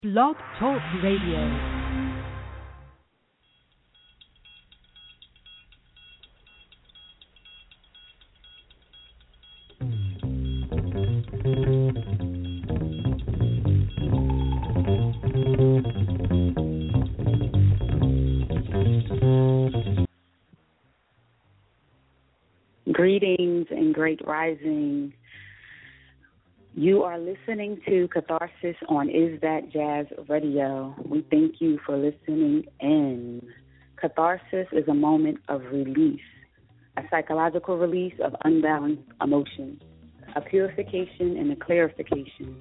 Blog Talk Radio. Greetings and great rising. You are listening to Catharsis on Is That Jazz Radio. We thank you for listening in. Catharsis is a moment of release, a psychological release of unbalanced emotions, a purification and a clarification,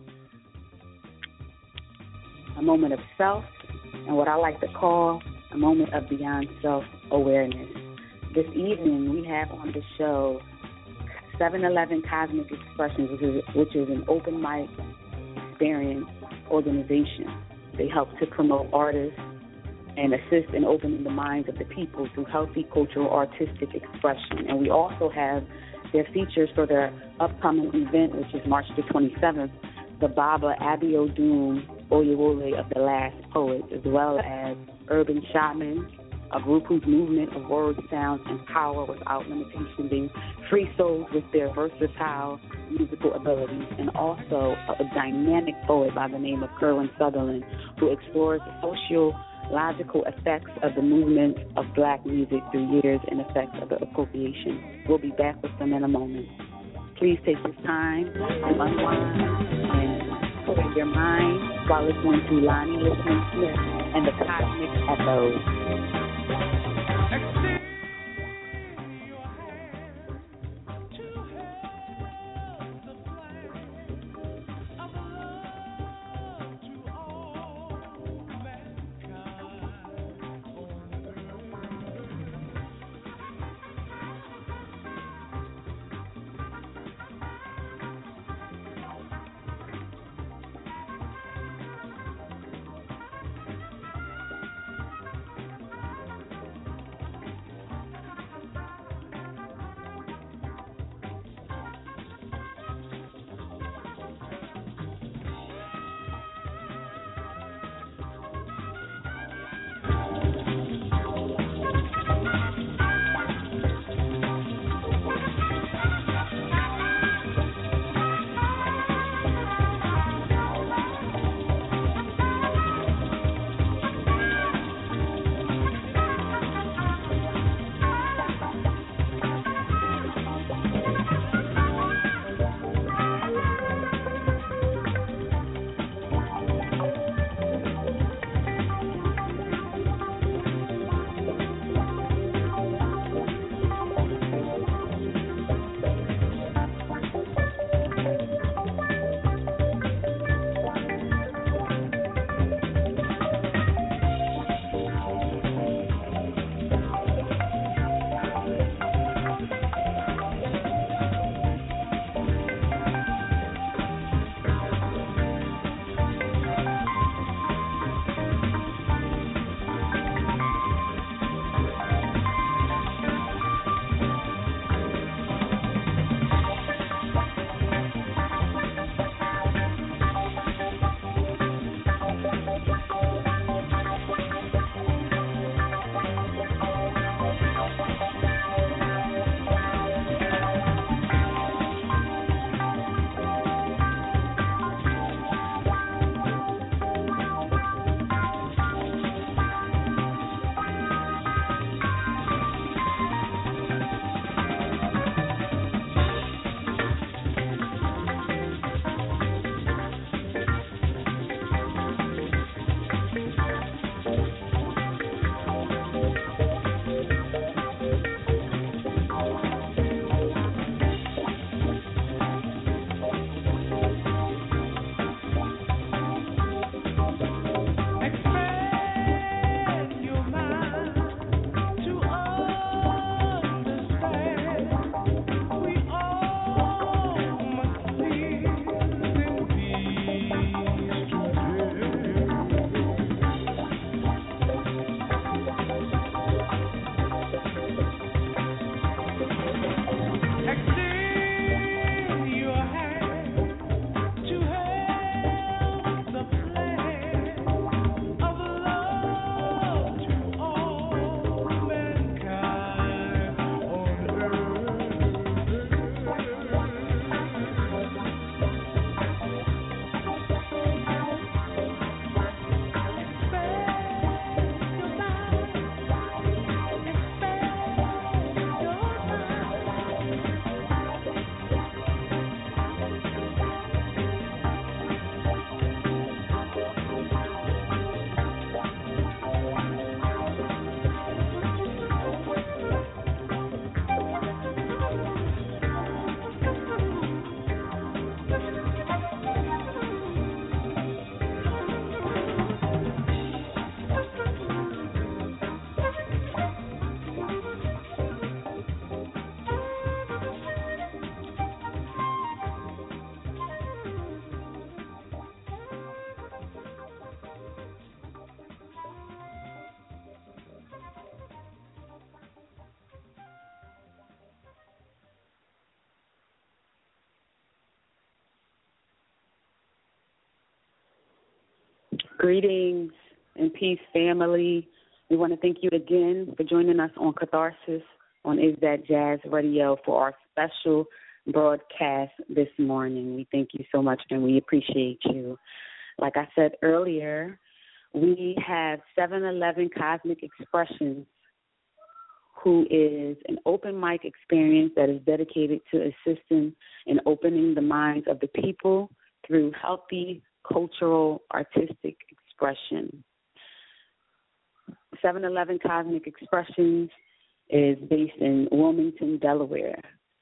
a moment of self, and what I like to call a moment of beyond self-awareness. This evening we have on the show 711 Cosmic Expressions, which is an open mic experience organization. They help to promote artists and assist in opening the minds of the people through healthy cultural artistic expression. And we also have their features for their upcoming event, which is March the 27th, the Baba Abiodun Oyewole of the Last Poet, as well as Urban Shaman, a group whose movement of words, sounds, and power without limitation. They free souls with their versatile musical abilities, and also a dynamic poet by the name of Kerwin Sutherland, who explores the sociological effects of the movement of black music through years and effects of the appropriation. We'll be back with them in a moment. Please take this time to unwind and clear your mind while listening to Lonnie Listening Smith and the Cosmic Echoes. Greetings and peace, family. We want to thank you again for joining us on Catharsis on Is That Jazz Radio for our special broadcast this morning. We thank you so much and we appreciate you. Like I said earlier, we have 711 Cosmic Expressions, who is an open mic experience that is dedicated to assisting in opening the minds of the people through healthy cultural artistic expression. 711 Cosmic Expressions is based in Wilmington, Delaware.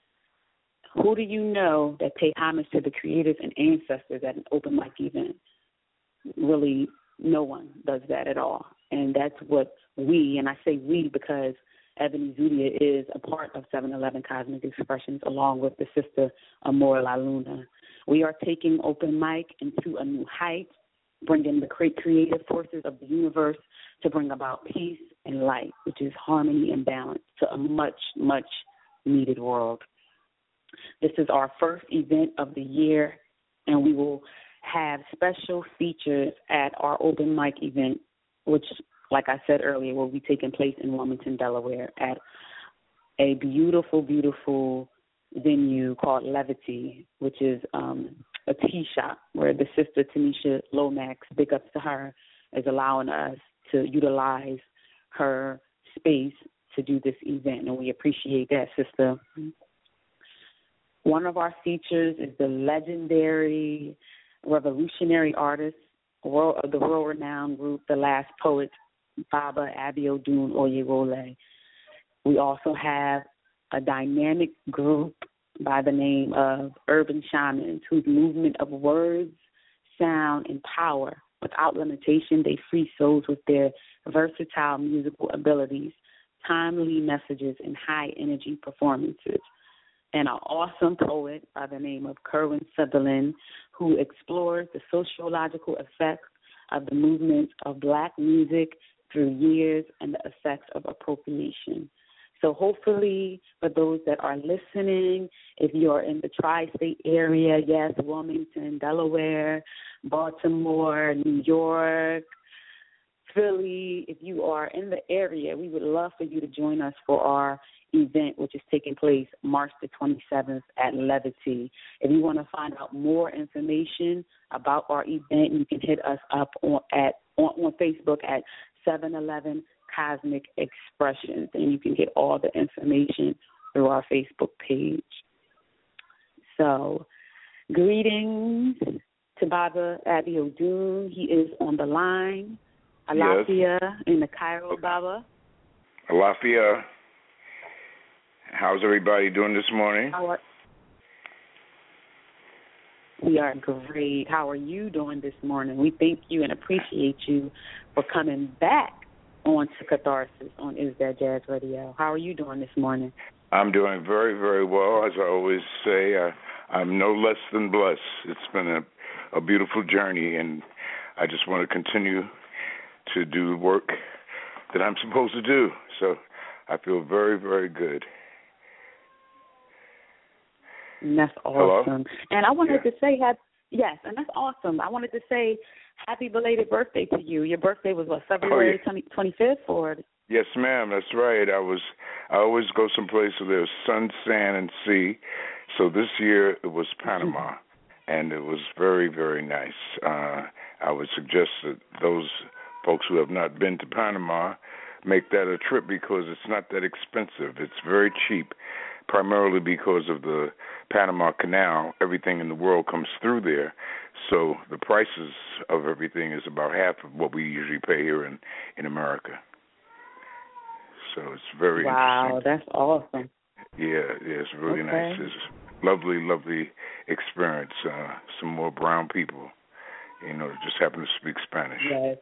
Who do you know that pay homage to the creators and ancestors at an open mic event? Really, no one does that at all. And that's what we, and I say we because Ebony Zudia is a part of 711 Cosmic Expressions along with the sister Amor La Luna. We are taking open mic into a new height, bringing the creative forces of the universe to bring about peace and light, which is harmony and balance to a much, much needed world. This is our first event of the year, and we will have special features at our open mic event, which, like I said earlier, will be taking place in Wilmington, Delaware at a beautiful, beautiful venue called Levity, which is a tea shop where the sister Tanisha Lomax, big ups to her, is allowing us to utilize her space to do this event, and we appreciate that, sister. One of our features is the legendary revolutionary artist, the world-renowned group, The Last Poets, Baba Abiodun Oyewole. We also have a dynamic group by the name of Urban Shamans, whose movement of words, sound, and power, without limitation, they free souls with their versatile musical abilities, timely messages, and high-energy performances. And an awesome poet by the name of Kerwin Sutherland, who explores the sociological effects of the movement of Black music through years and the effects of appropriation. So hopefully, for those that are listening, if you're in the tri-state area, yes, Wilmington, Delaware, Baltimore, New York, Philly, if you are in the area, we would love for you to join us for our event, which is taking place March the 27th at Levity. If you want to find out more information about our event, you can hit us up on Facebook at 711 Cosmic Expressions, and you can get all the information through our Facebook page. So, greetings to Baba Abiodun. He is on the line. Alafia in the Cairo, Baba. Alafia. How's everybody doing this morning? We are great. How are you doing this morning? We thank you and appreciate you for coming back on to Catharsis on Is That Jazz Radio. How are you doing this morning? I'm doing very, very well. As I always say, I'm no less than blessed. It's been a beautiful journey, and I just want to continue to do work that I'm supposed to do. So I feel very, very good. And that's awesome. Hello? And I wanted to say, yes, and that's awesome. I wanted to say happy belated birthday to you. Your birthday was, what, February 25th? Or? Yes, ma'am, that's right. I always go someplace where there's sun, sand, and sea. So this year it was Panama, and it was very, very nice. I would suggest that those folks who have not been to Panama make that a trip because it's not that expensive. It's very cheap, primarily because of the Panama Canal. Everything in the world comes through there. So the prices of everything is about half of what we usually pay here in America. So it's very interesting. Wow, that's awesome. Yeah, it's really nice. It's a lovely, lovely experience. Some more brown people, just happen to speak Spanish.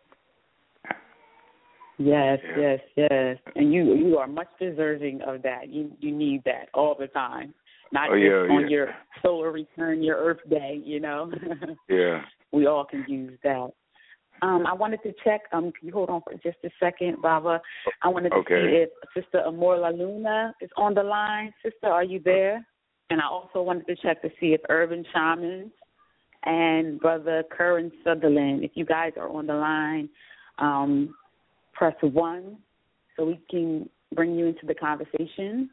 Yes. Yes. And you are much deserving of that. You need that all the time. Not just on your solar return, your Earth Day, Yeah. We all can use that. I wanted to check. Can you hold on for just a second, Baba? I wanted to see if Sister Amor La Luna is on the line. Sister, are you there? And I also wanted to check to see if Urban Shamans and Brother Curran Sutherland. If you guys are on the line, press 1 so we can bring you into the conversation.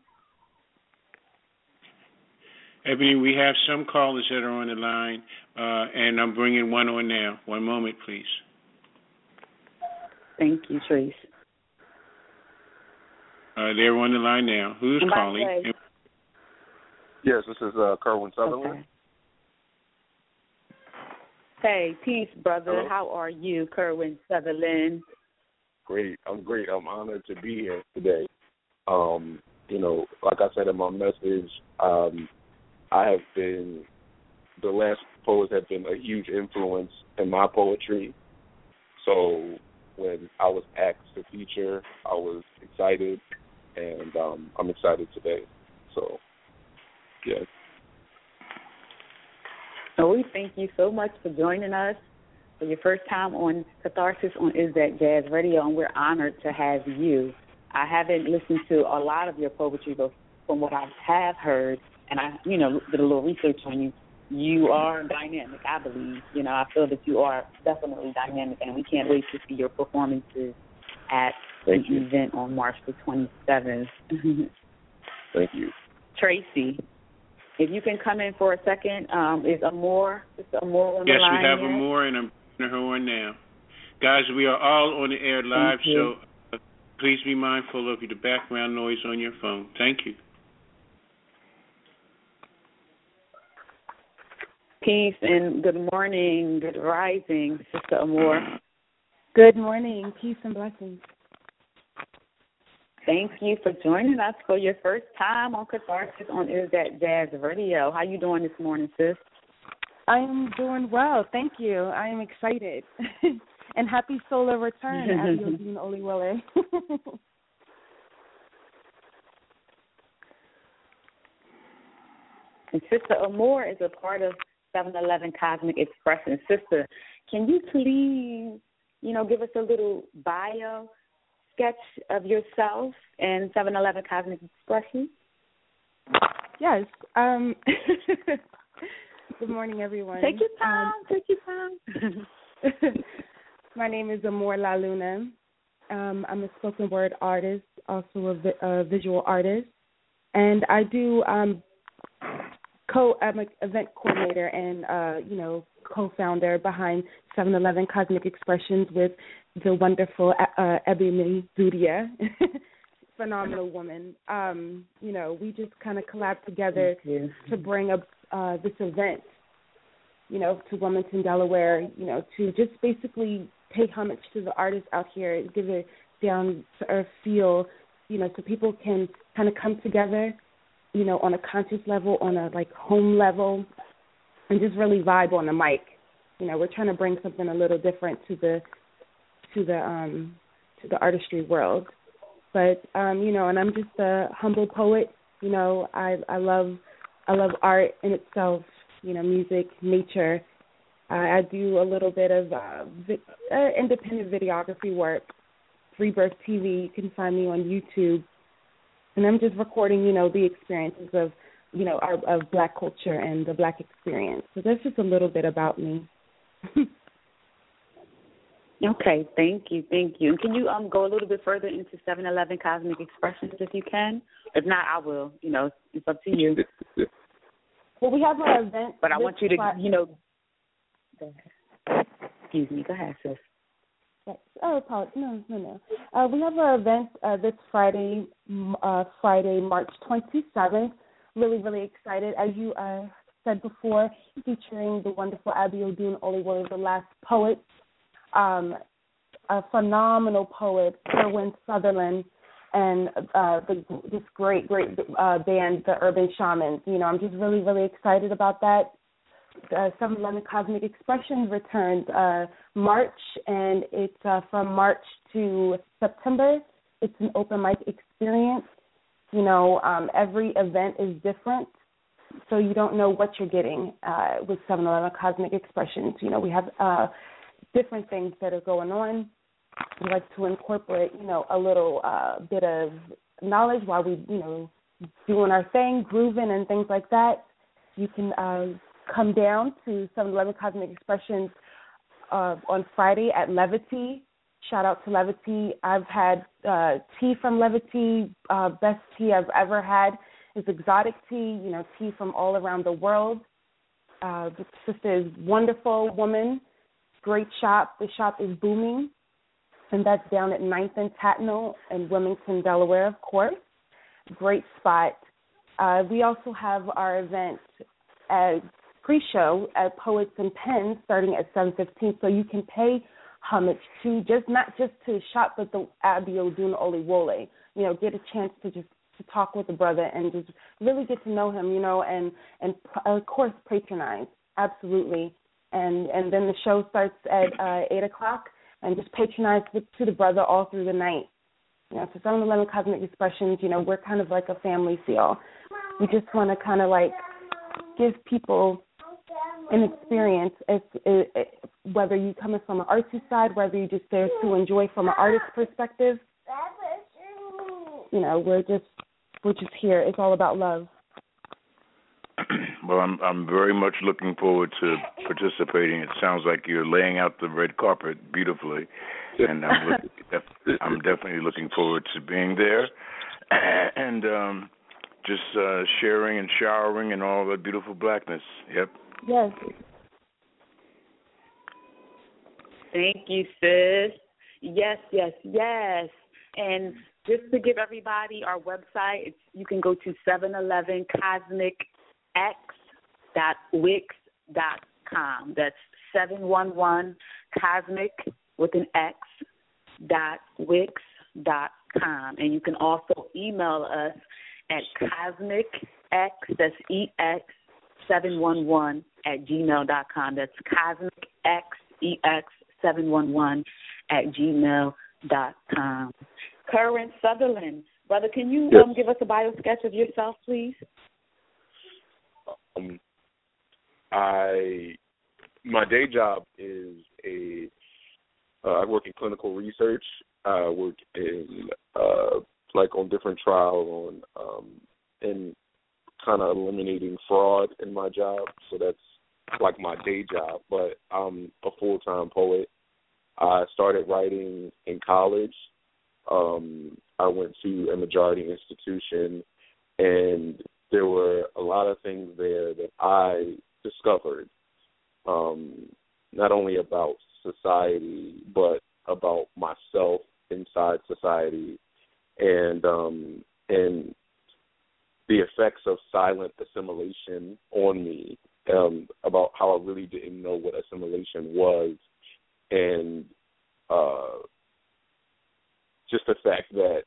Ebony, we have some callers that are on the line, and I'm bringing one on now. One moment, please. Thank you, Trace. They're on the line now. Who's calling? Yes, this is Kerwin Sutherland. Okay. Hey, peace, brother. Hello. How are you, Kerwin Sutherland? Great. I'm great. I'm honored to be here today. Like I said in my message, the last poets have been a huge influence in my poetry. So when I was asked to feature, I was excited, and I'm excited today. So, yeah. So we thank you so much for joining us for your first time on Catharsis on Is That Jazz Radio, and we're honored to have you. I haven't listened to a lot of your poetry, but from what I have heard, and I, did a little research on you, you are dynamic, I believe. I feel that you are definitely dynamic, and we can't wait to see your performances at the event on March the 27th. Thank you. Tracy, if you can come in for a second, is Amor on the line? Yes, we have yet? Amor, and I'm bringing her on now. Guys, we are all on the air live, so please be mindful of the background noise on your phone. Thank you. Peace and good morning, good rising, Sister Amor. Good morning, peace and blessings. Thank you for joining us for your first time on Catharsis on Is That Jazz Radio. How you doing this morning, sis? I am doing well, thank you. I am excited. And happy solar return, Abiodun Oliwole. And Sister Amor is a part of 711 Cosmic Expression. Sister, can you please, give us a little bio sketch of yourself and 711 Cosmic Expression? Yes. Good morning, everyone. Take your time. My name is Amor La Luna. I'm a spoken word artist, also a visual artist, and I do I'm an event coordinator and co-founder behind 711 Cosmic Expressions with the wonderful Ebony Zudia, phenomenal woman. We just kind of collabed together to bring up this event, to Wilmington, Delaware, to just basically pay homage to the artists out here, give a down-to-earth feel, so people can kind of come together, on a conscious level, on a home level, and just really vibe on the mic. We're trying to bring something a little different to the artistry world. But and I'm just a humble poet. I love art in itself. Music, nature. I do a little bit of independent videography work. Rebirth TV. You can find me on YouTube. And I'm just recording, the experiences of, of Black culture and the Black experience. So that's just a little bit about me. Okay, thank you. And can you go a little bit further into 711 Cosmic Expressions if you can? If not, I will. It's up to you. Well, we have our event. But I want you to, go ahead. Excuse me. Go ahead, sis. Yes. Oh, apologies. No. We have our event this Friday, March 27th. Really, really excited. As you said before, featuring the wonderful Abiodun Oliwole, the last poet, a phenomenal poet, Kerwin Sutherland, and this great band, the Urban Shamans. I'm just really, really excited about that. 711 Cosmic Expressions returns March, and it's from March to September. It's an open mic experience. Every event is different, so you don't know what you're getting with 711 Cosmic Expressions. We have different things that are going on. We like to incorporate, a little bit of knowledge while we, doing our thing, grooving and things like that. You can come down to 711 Cosmic Expressions on Friday at Levity. Shout out to Levity. I've had tea from Levity. Best tea I've ever had is exotic tea, tea from all around the world. The sister is wonderful woman, great shop. The shop is booming, and that's down at 9th and Tatnall in Wilmington, Delaware, of course. Great spot. We also have our event at pre-show at Poets and Pens starting at 7:15, so you can pay homage to not just to shop, but the Abio Duna Oliwole. Get a chance to talk with the brother and just really get to know him, and of course patronize, absolutely. And then the show starts at 8 o'clock, and just patronize to the brother all through the night. So 711 Cosmic Expressions, we're kind of like a family feel. We just want to kind of like give people an experience, whether you're coming from an artsy side, whether you're just there to enjoy from an artist perspective. We're just here. It's all about love. Well, I'm very much looking forward to participating. It sounds like you're laying out the red carpet beautifully, and I'm definitely looking forward to being there and just sharing and showering and all that beautiful blackness. Yep. Yes. Thank you, sis. Yes. And just to give everybody our website, you can go to 711cosmicx.wix.com. That's 711 cosmic with an X .wix.com. And you can also email us at cosmicx, that's EX 711 at gmail.com. That's cosmicx 711 at gmail.com. Curran Sutherland, brother, can you give us a bio sketch of yourself, please? My day job is I work in clinical research. I work in on different trials and kind of eliminating fraud in my job. So that's like my day job. But I'm a full-time poet. I started writing in college. I went to a majority institution, and there were a lot of things there that I discovered, not only about society, but about myself inside society, and the effects of silent assimilation on me, about how I really didn't know what assimilation was, and just the fact that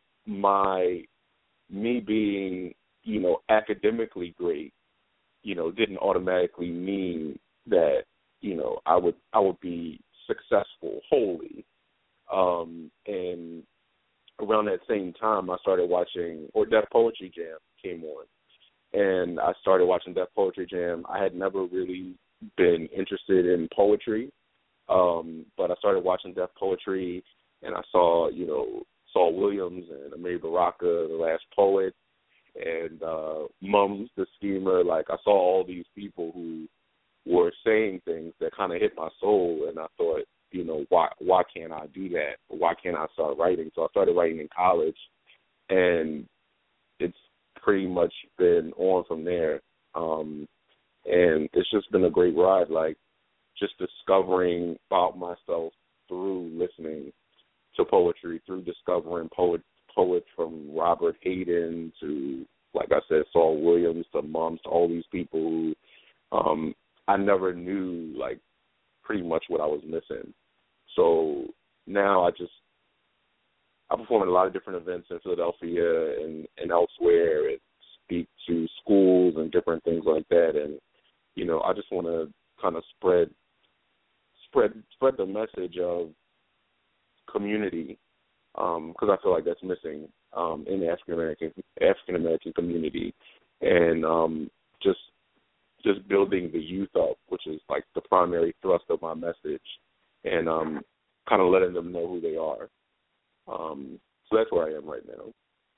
me being, academically great, didn't automatically mean that, I would be successful wholly. And around that same time, I started watching, or Def Poetry Jam came on, and I started watching Def Poetry Jam. I had never really been interested in poetry, but I started watching Def Poetry, and I saw, Saul Williams and Amiri Baraka, the last poet, and Mums the Schemer. Like, I saw all these people who were saying things that kind of hit my soul, and I thought, why can't I do that? Why can't I start writing? So I started writing in college, and it's pretty much been on from there. And it's just been a great ride, like just discovering about myself through listening to poetry, through discovering poets from Robert Hayden to, like I said, Saul Williams, to Mums, to all these people who I never knew, like, pretty much what I was missing. So now I perform at a lot of different events in Philadelphia and elsewhere, and speak to schools and different things like that. And, I just want to kind of spread the message of community, because I feel like that's missing in the African American community, and just building the youth up, which is like the primary thrust of my message, and kind of letting them know who they are. So that's where I am right now.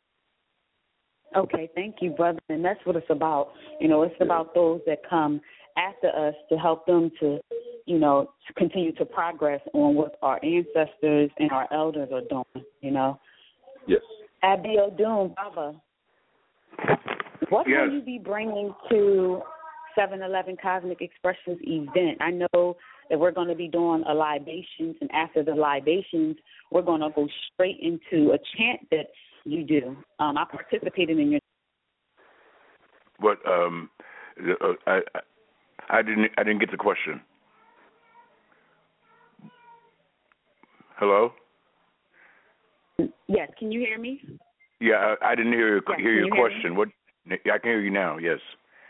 Okay, thank you, brother. And that's what it's about. It's about those that come after us to help them to, to continue to progress on what our ancestors and our elders are doing, Yes. Abiodun Baba, what will you be bringing to 7-Eleven Cosmic Expressions event? I know that we're going to be doing a libations, and after the libations, we're going to go straight into a chant that you do. I participated in your. What? I didn't get the question. Hello? Yes, can you hear me? Yeah, I didn't hear your question. Me? What? I can hear you now. Yes.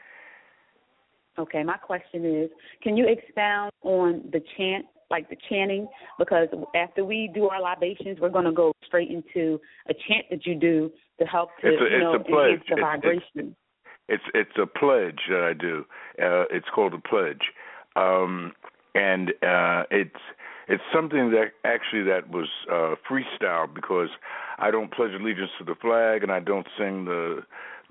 Okay, my question is, can you expound on the chant, like the chanting? Because after we do our libations, we're going to go straight into a chant that you do to help to enhance the vibration. It's a pledge that I do. It's called a pledge, and it's something that was freestyle, because I don't pledge allegiance to the flag, and I don't sing the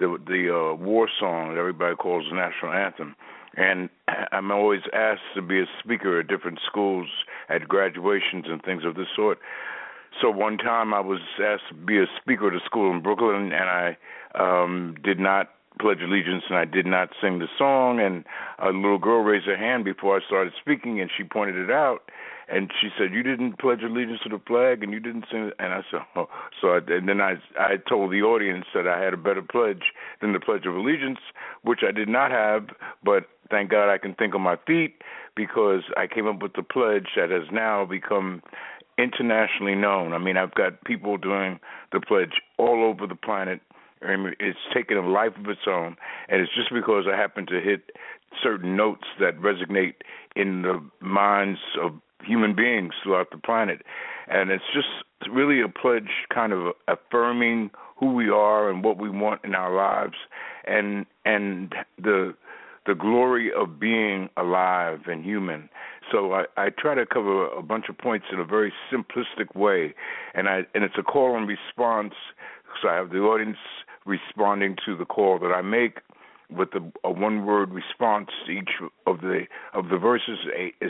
war song that everybody calls the national anthem. And I'm always asked to be a speaker at different schools at graduations and things of this sort. So one time I was asked to be a speaker at a school in Brooklyn, and I did not pledge allegiance, and I did not sing the song. And a little girl raised her hand before I started speaking, and she pointed it out. And she said, "You didn't pledge allegiance to the flag, and you didn't sing it." And I said, "Oh." And then I told the audience that I had a better pledge than the Pledge of Allegiance, which I did not have. But thank God I can think on my feet, because I came up with the pledge that has now become internationally known. I mean, I've got people doing the pledge all over the planet. I mean, it's taken a life of its own, and it's just because I happen to hit certain notes that resonate in the minds of human beings throughout the planet. And it's just really a pledge kind of affirming who we are and what we want in our lives, and the glory of being alive and human. So I try to cover a bunch of points in a very simplistic way, and it's a call and response. So I have the audience responding to the call that I make with a one-word response to each of the verses. Is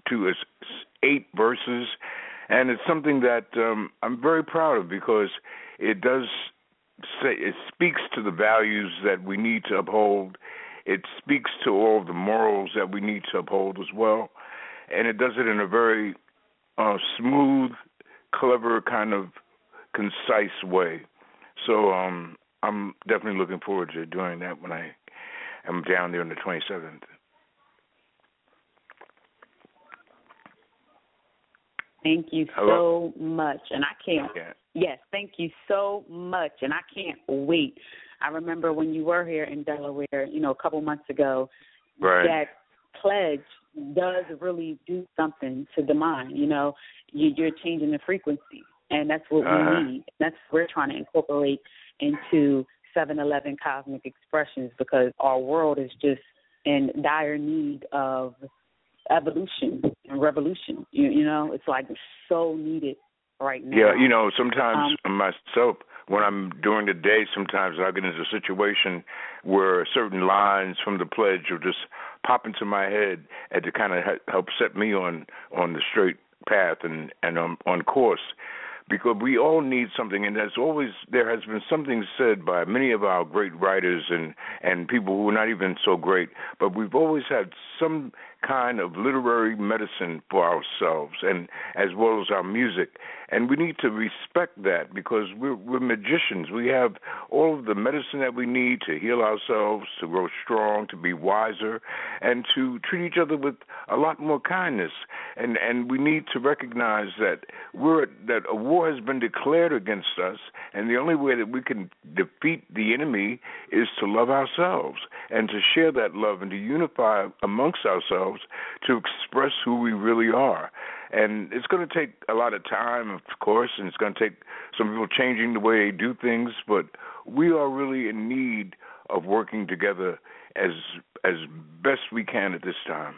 8 verses, and it's something that I'm very proud of, because it speaks to the values that we need to uphold. It speaks to all of the morals that we need to uphold as well, and it does it in a very smooth, clever, kind of concise way. So I'm definitely looking forward to doing that when I am down there on the 27th. Thank you so much, and I can't. Yeah. Yes, thank you so much, and I can't wait. I remember when you were here in Delaware, a couple months ago. Right. That pledge does really do something to the mind. You're changing the frequency, and that's what we need. That's what we're trying to incorporate into 7-Eleven Cosmic Expressions, because our world is just in dire need of evolution and revolution. It's like so needed right now. Yeah, sometimes myself, when I'm during the day, sometimes I get into a situation where certain lines from the pledge will just pop into my head and to kind of help set me on the straight path and on course. Because we all need something, and there has been something said by many of our great writers and people who are not even so great, but we've always had some kind of literary medicine for ourselves, and as well as our music. And we need to respect that, because we're magicians. We have all of the medicine that we need to heal ourselves, to grow strong, to be wiser, and to treat each other with a lot more kindness. And we need to recognize that a war has been declared against us, and the only way that we can defeat the enemy is to love ourselves and to share that love and to unify amongst ourselves to express who we really are. And it's going to take a lot of time, of course, and it's going to take some people changing the way they do things, but we are really in need of working together as best we can at this time.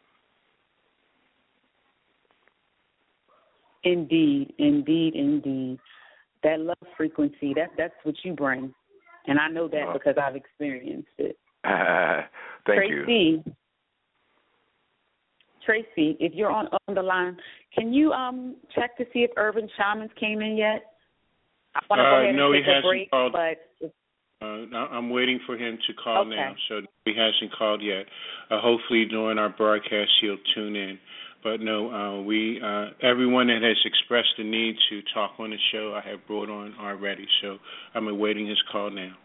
Indeed. That love frequency, that's what you bring. And I know that because I've experienced it. Thank you. Tracy, Tracy, if you're on the line, can you check to see if Urban Shamans came in yet? I want to go ahead and take a break, called. But I'm waiting for him to call okay. now, so he hasn't called yet. Hopefully during our broadcast he'll tune in. But no, we everyone that has expressed the need to talk on the show, I have brought on already. So I'm awaiting his call now.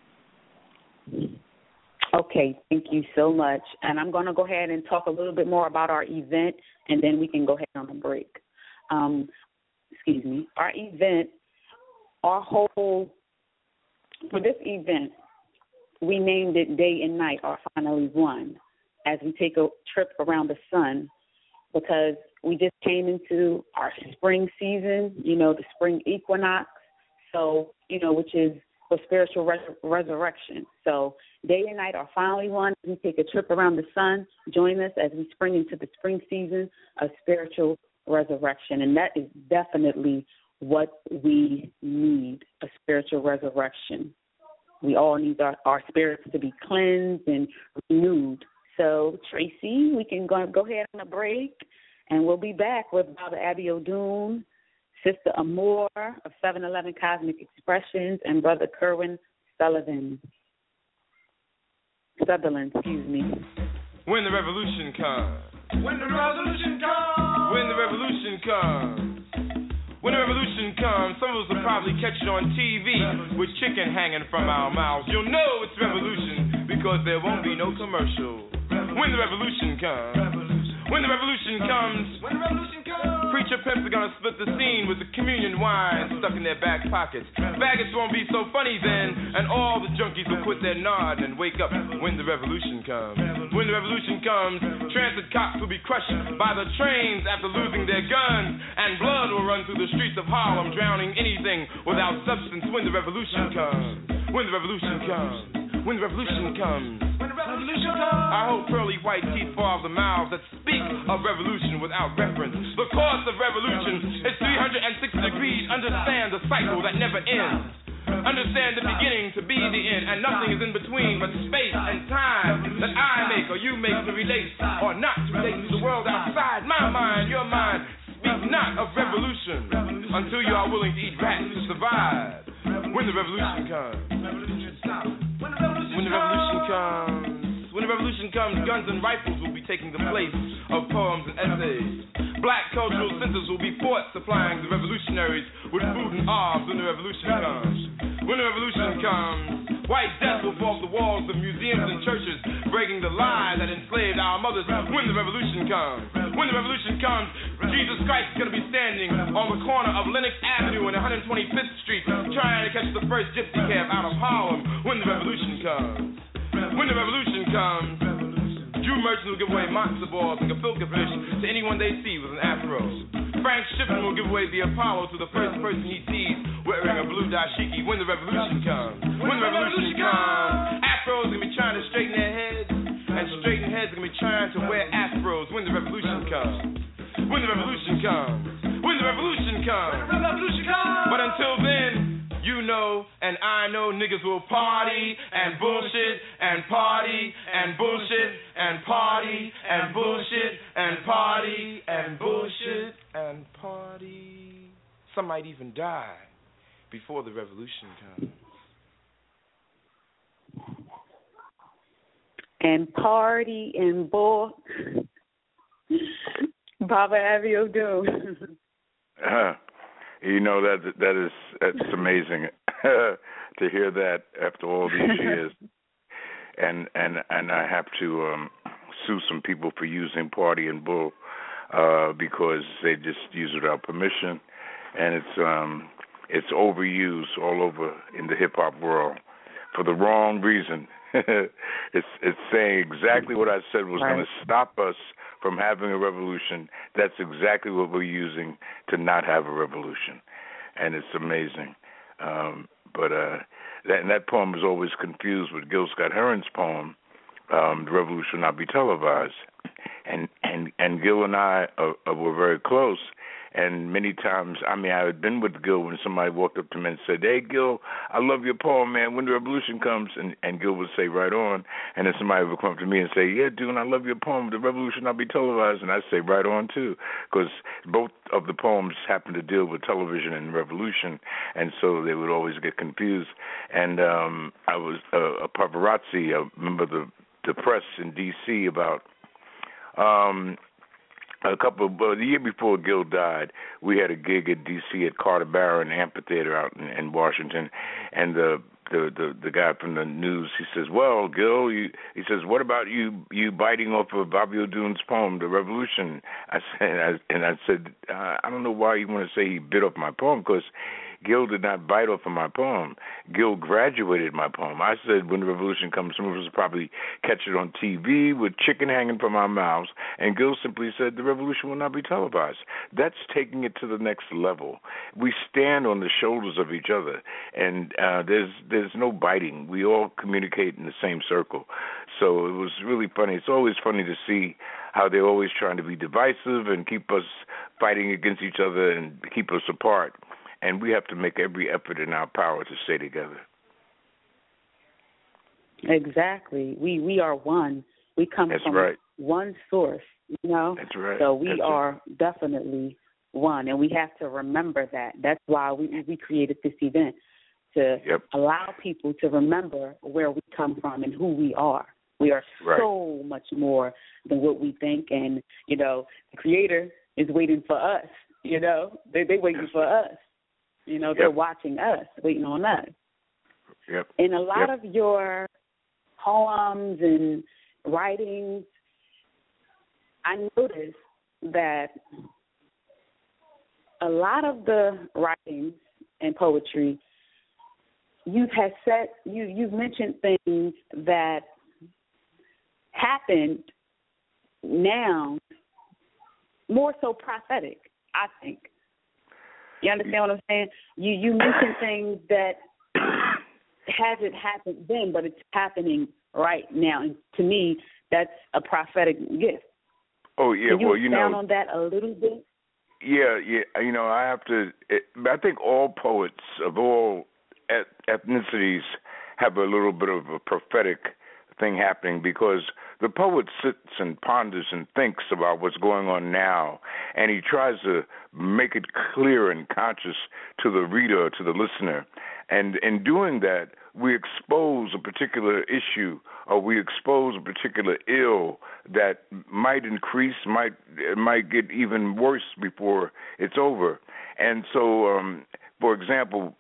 Okay, thank you so much. And I'm going to go ahead and talk a little bit more about our event, and then we can go ahead on a break. Excuse me. Our event, for this event, we named it Day and Night Are Finally One, as we take a trip around the sun, because we just came into our spring season, the spring equinox, so, which is for spiritual resurrection. So day and night are finally one. We take a trip around the sun. Join us as we spring into the spring season of spiritual resurrection. And that is definitely what we need, a spiritual resurrection. We all need our spirits to be cleansed and renewed. So, Tracy, we can go ahead on a break, and we'll be back with Brother Abby O'Doon, Sister Amore of 711 Cosmic Expressions, and Brother Kerwin Sutherland. When the revolution comes. When the revolution comes. When the revolution comes. When the revolution comes, some of us will probably catch it on TV with chicken hanging from our mouths. You'll know it's revolution because there won't be no commercial. When the revolution comes. When the revolution comes. When the revolution comes. Preacher pimps are gonna split the scene with the communion wine stuck in their back pockets. Faggots won't be so funny then, and all the junkies will quit their nod and wake up when the revolution comes. When the revolution comes, transit cops will be crushed by the trains after losing their guns, and blood will run through the streets of Harlem, drowning anything without substance. When the revolution comes. When the revolution comes. When the revolution comes. When the revolution comes. I hope pearly white teeth fall off the mouths that speak of revolution without reference. The course of revolution is 360 degrees. Understand the cycle that never ends. Understand the beginning to be the end, and nothing is in between but space and time that I make or you make to relate or not to relate to the world outside my mind, your mind. Speak not of revolution until you are willing to eat rats to survive. When the revolution comes. When the revolution comes. When the revolution comes, guns and rifles will be taking the place of poems and essays. Black cultural centers will be forts supplying the revolutionaries with food and arms when the revolution comes. When the revolution comes, white death will fall off the walls of museums and churches, breaking the lie that enslaved our mothers. When the revolution comes. When the revolution comes, Jesus Christ is going to be standing on the corner of Lenox Avenue and 125th Street, trying to catch the first gypsy cab out of Harlem. When the revolution comes. When the revolution comes, Jew merchants will give away matzo balls and gefilte fish to anyone they see with an afro. Frank Shippen will give away the Apollo to the first person he sees wearing a blue dashiki. When the revolution comes. When the revolution comes, afros are going to be trying to straighten their heads, and straightened heads are going to be trying to wear afros. When the revolution comes. When the revolution comes. When the revolution comes. When the revolution comes. But until then, you know and I know niggas will party and bullshit and party and bullshit and party and bullshit and party and bullshit and party. Some might even die before the revolution comes. And party and bull. Baba Abby O'Doon. You know that's amazing to hear that after all these years, and I have to sue some people for using party and bull because they just use it without permission, and it's overused all over in the hip hop world for the wrong reason. It's saying exactly what I said was going to stop us from having a revolution. That's exactly what we're using to not have a revolution, and it's amazing. But that poem was always confused with Gil Scott-Heron's poem, "The Revolution Will Not Be Televised," and Gil and I were very close, And many times, I had been with Gil when somebody walked up to me and said, "Hey, Gil, I love your poem, man. When the revolution comes," and Gil would say, "Right on." And then somebody would come up to me and say, "Yeah, dude, I love your poem. The revolution will be televised." And I'd say, "Right on, too," because both of the poems happen to deal with television and revolution, and so they would always get confused. And I was a paparazzi. I remember the press in D.C. about the year before Gil died, we had a gig at D.C. at Carter Barron Amphitheater out in Washington, and the guy from the news, he says, "Well, Gil," he says, "what about you biting off of Bobby Odune's poem, The Revolution?" I said, I don't know why you want to say he bit off my poem, because Gil did not bite off of my poem. Gil graduated my poem. I said, when the revolution comes, some of us will probably catch it on TV with chicken hanging from our mouths, and Gil simply said, the revolution will not be televised. That's taking it to the next level. We stand on the shoulders of each other, and there's no biting. We all communicate in the same circle. So it was really funny. It's always funny to see how they're always trying to be divisive and keep us fighting against each other and keep us apart. And we have to make every effort in our power to stay together. Exactly. We are one. We come from one source, you know? That's right. So we are definitely one, and we have to remember that. That's why we created this event, to allow people to remember where we come from and who we are. We are so much more than what we think, and, you know, the Creator is waiting for us, you know? They waiting for us. You know, they're watching us, waiting on us. In a lot of your poems and writings, I noticed that a lot of the writings and poetry, you've mentioned things that happened now, more so prophetic, I think. You understand what I'm saying? You mentioned things that hasn't happened then, but it's happening right now. And to me, that's a prophetic gift. Oh, yeah. Can you expound on that a little bit? Yeah. You know, I think all poets of all ethnicities have a little bit of a prophetic thing happening, because the poet sits and ponders and thinks about what's going on now, and he tries to make it clear and conscious to the reader, to the listener. And in doing that, we expose a particular issue, or we expose a particular ill that might increase, might get even worse before it's over. And so, for example,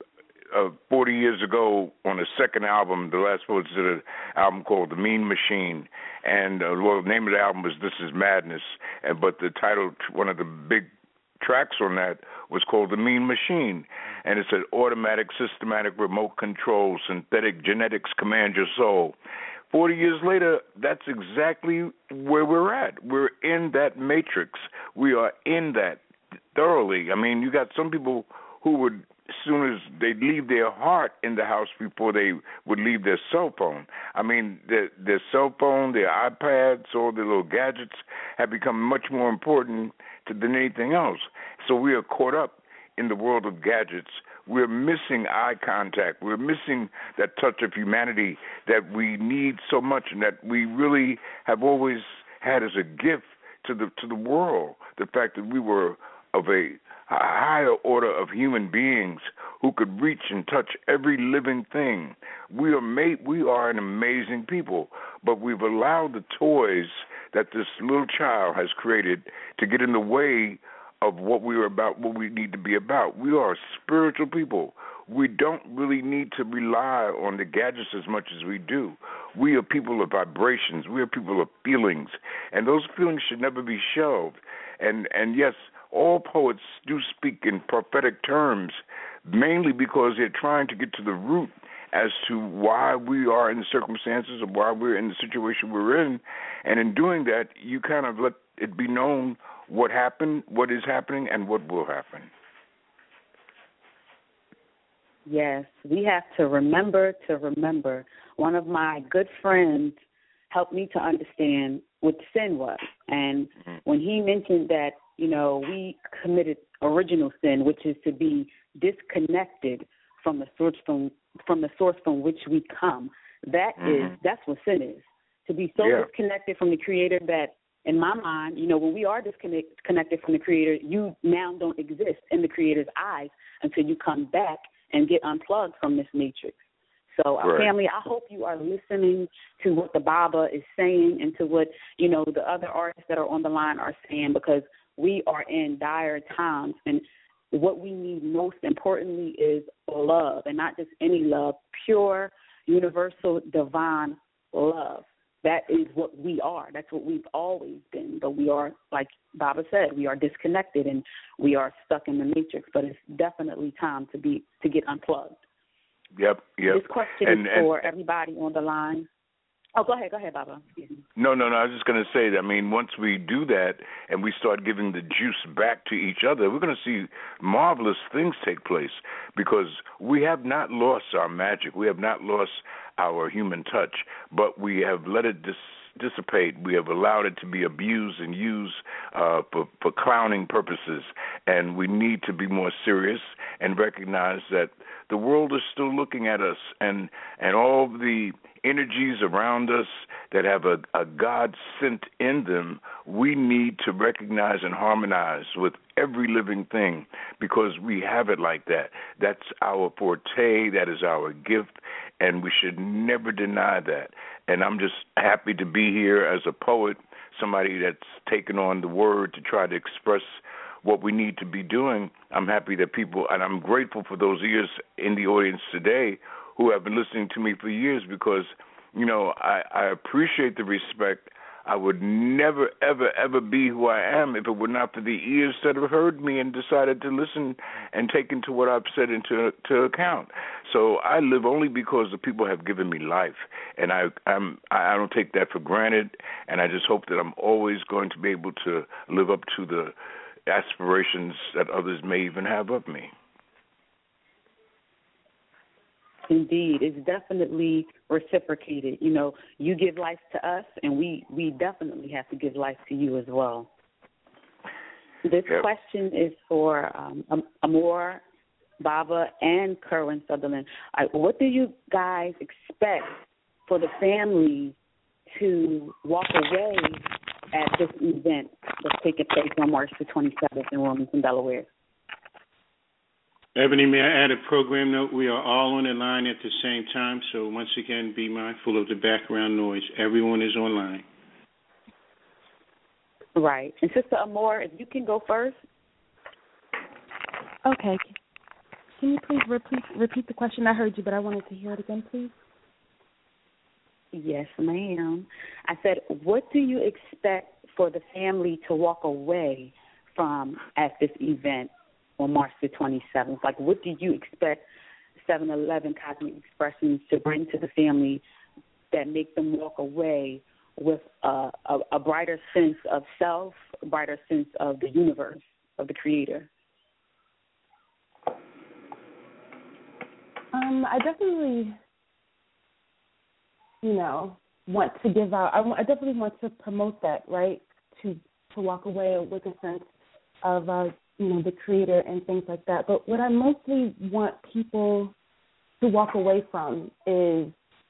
40 years ago, on the second album, the Last Poets did an album called The Mean Machine, and the name of the album was This Is Madness, but the title, one of the big tracks on that, was called The Mean Machine, and it said, automatic, systematic, remote control, synthetic genetics command your soul. 40 years later, that's exactly where we're at. We're in that matrix. We are in that thoroughly. I mean, you got some people who would, as soon as they'd leave their heart in the house before they would leave their cell phone. I mean, their cell phone, their iPads, all their little gadgets have become much more important than anything else. So we are caught up in the world of gadgets. We're missing eye contact. We're missing that touch of humanity that we need so much, and that we really have always had as a gift to the world. The fact that we were of a higher order of human beings who could reach and touch every living thing. We are an amazing people, but we've allowed the toys that this little child has created to get in the way of what we are about, what we need to be about. We are spiritual people. We don't really need to rely on the gadgets as much as we do. We are people of vibrations. We are people of feelings, and those feelings should never be shelved. And yes, all poets do speak in prophetic terms, mainly because they're trying to get to the root as to why we are in the circumstances or why we're in the situation we're in. And in doing that, you kind of let it be known what happened, what is happening, and what will happen. Yes, we have to remember. One of my good friends helped me to understand what sin was. And when he mentioned that we committed original sin, which is to be disconnected from the source from which we come. That's what sin is. To be so disconnected from the Creator that, in my mind, when we are disconnected from the Creator, you now don't exist in the Creator's eyes until you come back and get unplugged from this matrix. So, family, I hope you are listening to what the Baba is saying and to what, the other artists that are on the line are saying, because we are in dire times. And what we need most importantly is love, and not just any love, pure, universal, divine love. That is what we are. That's what we've always been. But we are, like Baba said, we are disconnected and we are stuck in the matrix. But it's definitely time to get unplugged. Yep. This question is for everybody on the line. Oh, go ahead, Baba. No. I was just going to say that, once we do that and we start giving the juice back to each other, we're going to see marvelous things take place, because we have not lost our magic. We have not lost our human touch, but we have let it dissipate. We have allowed it to be abused and used for clowning purposes, and we need to be more serious and recognize that the world is still looking at us, and all the energies around us that have a God sent in them, we need to recognize and harmonize with every living thing, because we have it like that. That's our forte. That is our gift, and we should never deny that. And I'm just happy to be here as a poet, somebody that's taken on the word to try to express what we need to be doing. I'm happy that people, and I'm grateful for those ears in the audience today who have been listening to me for years, because, I appreciate the respect. I would never, ever, ever be who I am if it were not for the ears that have heard me and decided to listen and take into what I've said into account. So I live only because the people have given me life, and I don't take that for granted, and I just hope that I'm always going to be able to live up to the aspirations that others may even have of me. Indeed, it's definitely reciprocated. You give life to us, and we definitely have to give life to you as well. This question is for Amor, Baba, and Kerwin Sutherland. What do you guys expect for the family to walk away at this event that's taking place on March the 27th in Wilmington, Delaware? Ebony, may I add a program note? We are all on the line at the same time, so once again, be mindful of the background noise. Everyone is online. Right. And Sister Amor, if you can go first. Okay. Can you please repeat the question? I heard you, but I wanted to hear it again, please. Yes, ma'am. I said, what do you expect for the family to walk away from at this event on March the 27th? Like, what do you expect 7-Eleven Cosmic Expressions to bring to the family that make them walk away with a brighter sense of self, a brighter sense of the universe, of the Creator? I definitely, want to give out. I definitely want to promote that, right? To walk away with a sense of, the Creator and things like that. But what I mostly want people to walk away from is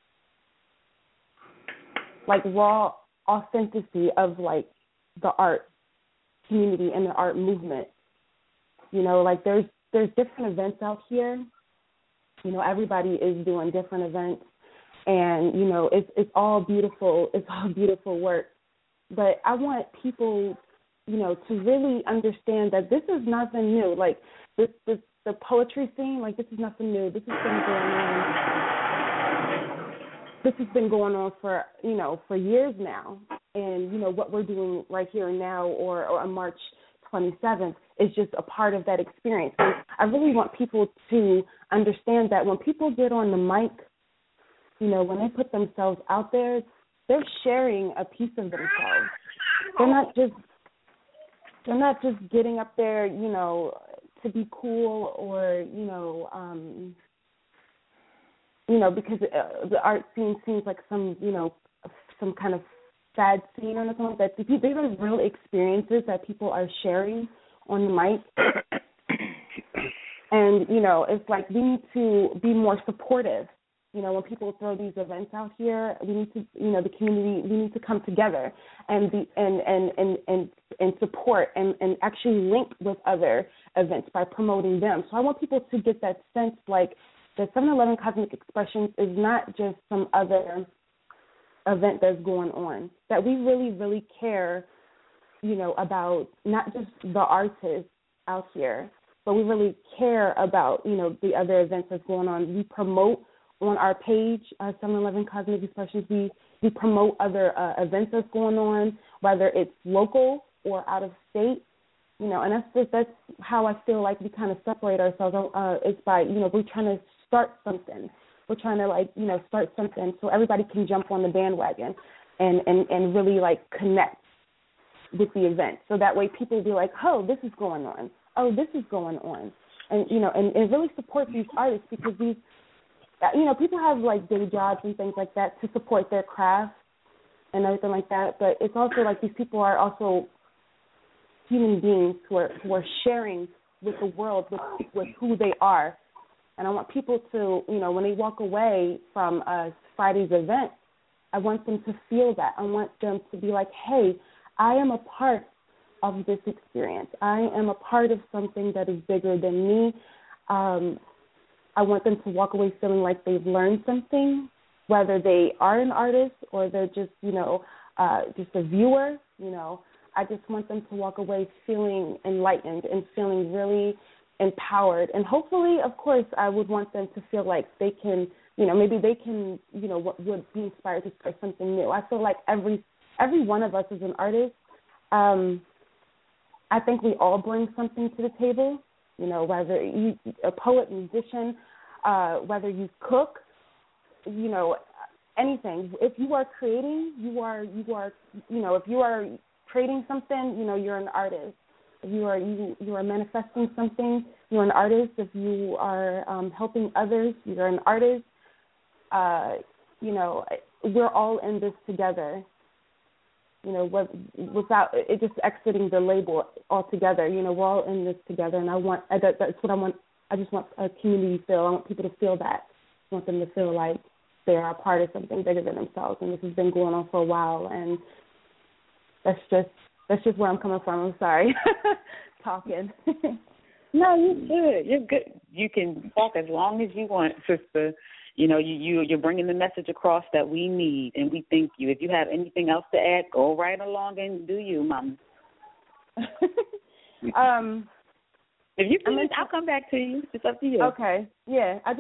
like raw authenticity of like the art community and the art movement. Like there's different events out here. Everybody is doing different events, and it's all beautiful. It's all beautiful work. But I want people, to really understand that this is nothing new. Like the poetry scene, like this is nothing new. This has been going on. This has been going on for for years now. And what we're doing right here and now, or on March 27th, is just a part of that experience. And I really want people to understand that when people get on the mic, when they put themselves out there, they're sharing a piece of themselves. They're not just getting up there, to be cool or, because the art scene seems like some kind of sad scene or nothing like that. These are real experiences that people are sharing on the mic. And, you know, it's like we need to be more supportive. You know, when people throw these events out here, we need to, you know, the community, we need to come together and be and support and actually link with other events by promoting them. So I want people to get that sense, like, the 7-Eleven Cosmic Expressions is not just some other event that's going on, that we really, really care, you know, about not just the artists out here, but we really care about, you know, the other events that's going on. We promote on our page, 7-Eleven Cosmic Expressions, we promote other events that's going on, whether it's local or out of state, you know, and that's how I feel like we kind of separate ourselves. It's by, you know, we're trying to start something. We're trying to, like, you know, start something so everybody can jump on the bandwagon and really, like, connect with the event. So that way people will be like, oh, this is going on. Oh, this is going on. And, you know, and really support these artists, because these, you know, people have, like, day jobs and things like that to support their craft and everything like that. But it's also like these people are also human beings who are sharing with the world with who they are. And I want people to, you know, when they walk away from Friday's event, I want them to feel that. I want them to be like, hey, I am a part of this experience. I am a part of something that is bigger than me. I want them to walk away feeling like they've learned something, whether they are an artist or they're just, you know, just a viewer. You know, I just want them to walk away feeling enlightened and feeling really empowered. And hopefully, of course, I would want them to feel like they can, you know, maybe they can, you know, would be inspired to start something new. I feel like every one of us as an artist, I think we all bring something to the table, you know, whether you a poet, musician, whether you cook, you know, anything. If you are creating, you are, you know, if you are creating something, you know, you're an artist. If you are manifesting something, you're an artist. If you are helping others, you're an artist. You know, we're all in this together. You know, without it just exiting the label altogether. You know, we're all in this together, and that's what I want. I just want a community feel. I want people to feel that. I want them to feel like they are a part of something bigger than themselves. And this has been going on for a while, and that's just where I'm coming from. I'm sorry, talking. No, you're good. You're good. You can talk as long as you want, sister. You know, you're bringing the message across that we need, and we thank you. If you have anything else to add, go right along and do you, Mama. If you finish, I'll come back to you. It's up to you. Okay. Yeah. I'm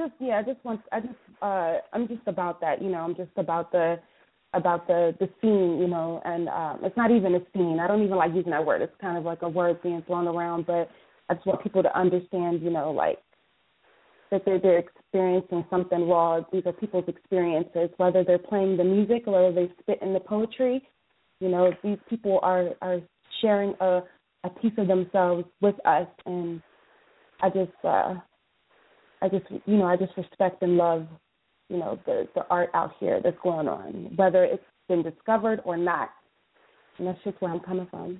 just about that. You know, I'm just about the scene. You know, and it's not even a scene. I don't even like using that word. It's kind of like a word being thrown around, but I just want people to understand. You know, like, that they're experiencing something raw. These are people's experiences, whether they're playing the music or whether they spit in the poetry. You know, these people are sharing a piece of themselves with us, and I just respect and love, you know, the art out here that's going on, whether it's been discovered or not. And that's just where I'm coming from.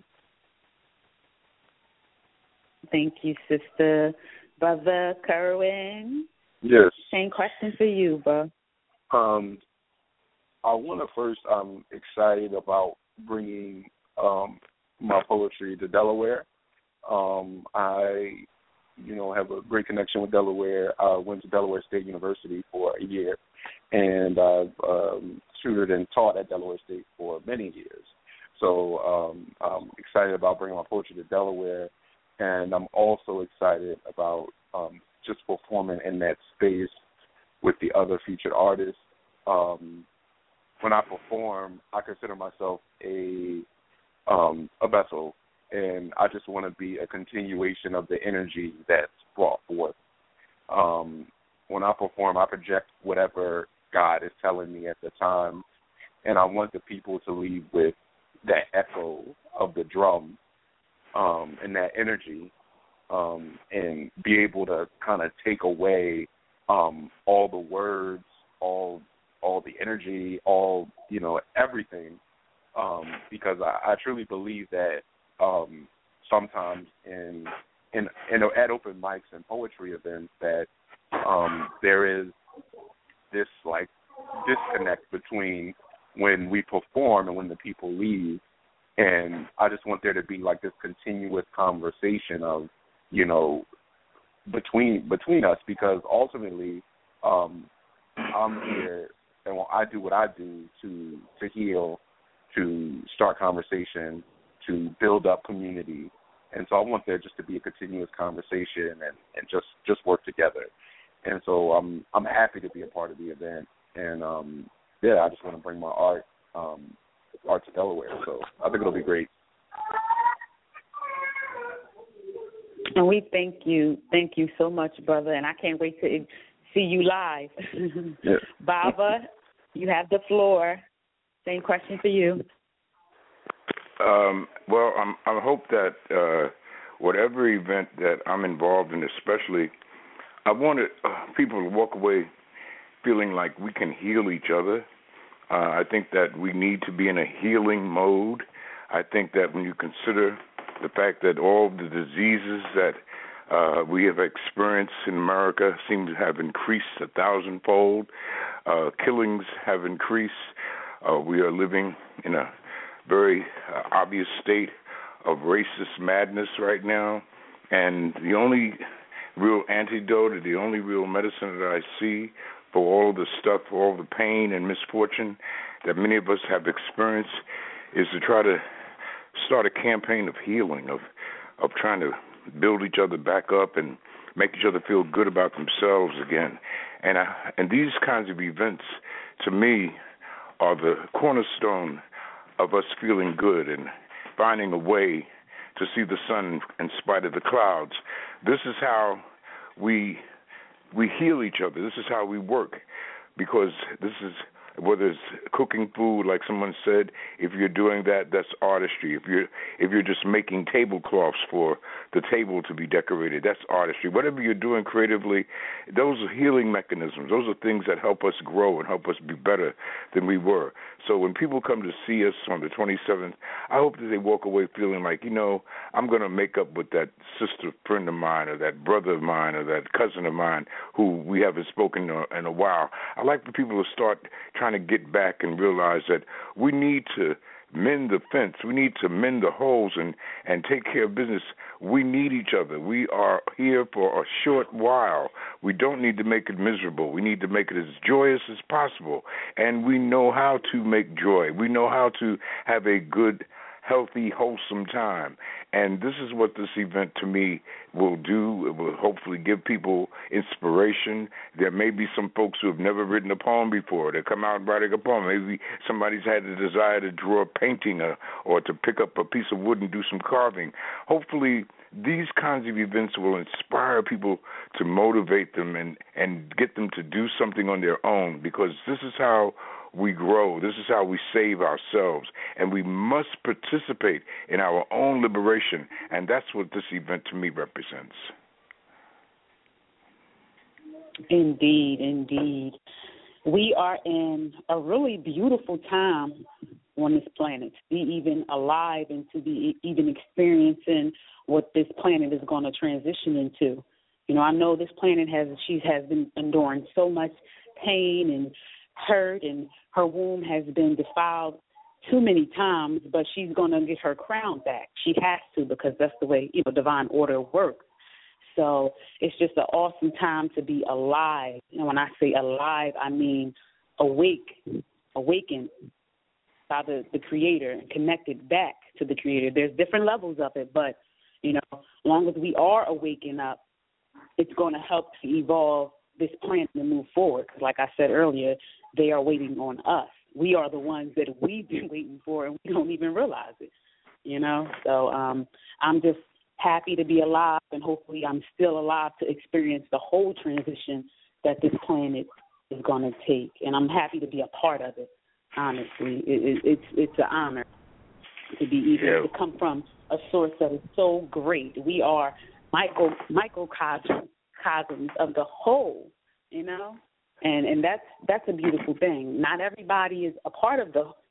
Thank you, sister. Brother Kerwin. Yes. Same question for you, bro. I want to first, I'm excited about bringing my poetry to Delaware. I, you know, have a great connection with Delaware. I went to Delaware State University for a year, and I've tutored and taught at Delaware State for many years. So I'm excited about bringing my poetry to Delaware. And I'm also excited about just performing in that space with the other featured artists. When I perform, I consider myself a vessel, and I just want to be a continuation of the energy that's brought forth. When I perform, I project whatever God is telling me at the time, and I want the people to leave with that echo of the drum. And that energy, and be able to kind of take away all the words, all the energy, all, you know, everything, because I truly believe that sometimes at open mics and poetry events that there is this like disconnect between when we perform and when the people leave, and I just want there to be like this continuous conversation of, you know, between us, because ultimately I'm here and I do what I do to heal, to start conversation, to build up community. And so I want there just to be a continuous conversation and just work together. And so I'm happy to be a part of the event. And I just want to bring my art to Delaware. So I think it'll be great. And we thank you so much, brother. And I can't wait to see you live. Yeah. Baba, you have the floor. Same question for you. Well, I hope that whatever event that I'm involved in, especially, I wanted people to walk away feeling like we can heal each other. I think that we need to be in a healing mode. I think that when you consider the fact that all the diseases that we have experienced in America seem to have increased 1,000-fold, killings have increased. We are living in a very obvious state of racist madness right now, and the only real antidote or the only real medicine that I see for all the stuff, for all the pain and misfortune that many of us have experienced is to try to start a campaign of healing, of trying to build each other back up and make each other feel good about themselves again. And these kinds of events, to me, are the cornerstone of us feeling good and finding a way to see the sun in spite of the clouds. This is how we heal each other. This is how we work, because this is, whether it's cooking food, like someone said, if you're doing that, that's artistry. If you're just making tablecloths for the table to be decorated, that's artistry. Whatever you're doing creatively, those are healing mechanisms. Those are things that help us grow and help us be better than we were. So when people come to see us on the 27th, I hope that they walk away feeling like, you know, I'm going to make up with that sister friend of mine or that brother of mine or that cousin of mine who we haven't spoken in a while. I like for people to start trying to get back and realize that we need to mend the fence. We need to mend the holes and take care of business. We need each other. We are here for a short while. We don't need to make it miserable. We need to make it as joyous as possible. And we know how to make joy. We know how to have a good, healthy, wholesome time. And this is what this event to me will do. It will hopefully give people inspiration. There may be some folks who have never written a poem before. They come out writing a poem. Maybe somebody's had a desire to draw a painting or to pick up a piece of wood and do some carving. Hopefully these kinds of events will inspire people to motivate them and get them to do something on their own, because this is how we grow. This is how we save ourselves. And we must participate in our own liberation. And that's what this event to me represents. Indeed, indeed. We are in a really beautiful time on this planet, to be even alive and to be even experiencing what this planet is going to transition into. You know, I know this planet has been enduring so much pain and hurt, and her womb has been defiled too many times, but she's going to get her crown back. She has to, because that's the way, you know, divine order works. So it's just an awesome time to be alive. And when I say alive, I mean awakened by the Creator and connected back to the Creator. There's different levels of it, but, you know, as long as we are awakened up, it's going to help to evolve this planet to move forward. Because like I said earlier, they are waiting on us. We are the ones that we've been waiting for, and we don't even realize it, you know. So I'm just happy to be alive, and hopefully I'm still alive to experience the whole transition that this planet is going to take. And I'm happy to be a part of it, honestly. It's an honor to be to come from a source that is so great. We are microcosms of the whole, you know, and that's a beautiful thing. Not everybody is a part of the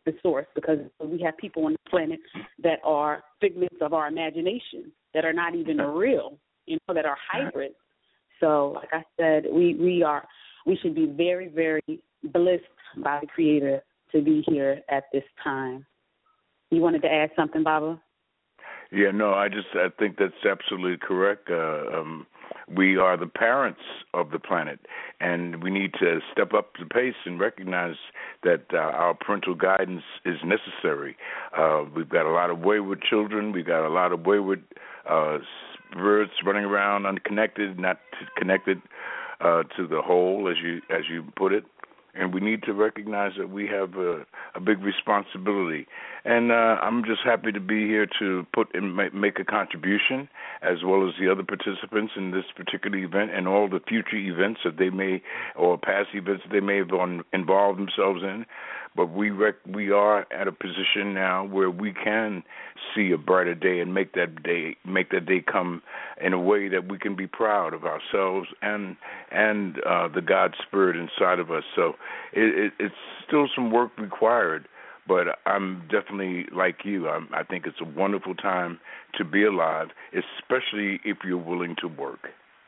the source, because we have people on the planet that are figments of our imagination, that are not even real, that are hybrids. So, like I said, we should be very, very blessed by the Creator to be here at this time. You wanted to add something, Baba? Yeah, no, I think that's absolutely correct. We are the parents of the planet, and we need to step up the pace and recognize that our parental guidance is necessary. We've got a lot of wayward children. We've got a lot of wayward spirits running around unconnected, not connected to the whole, as you put it. And we need to recognize that we have a big responsibility. And I'm just happy to be here to make a contribution, as well as the other participants in this particular event and all the future events that they may, or past events that they may have involved themselves in. But we are at a position now where we can see a brighter day and make that day come in a way that we can be proud of ourselves and the God Spirit inside of us. So it's still some work required, but I'm definitely like you. I think it's a wonderful time to be alive, especially if you're willing to work.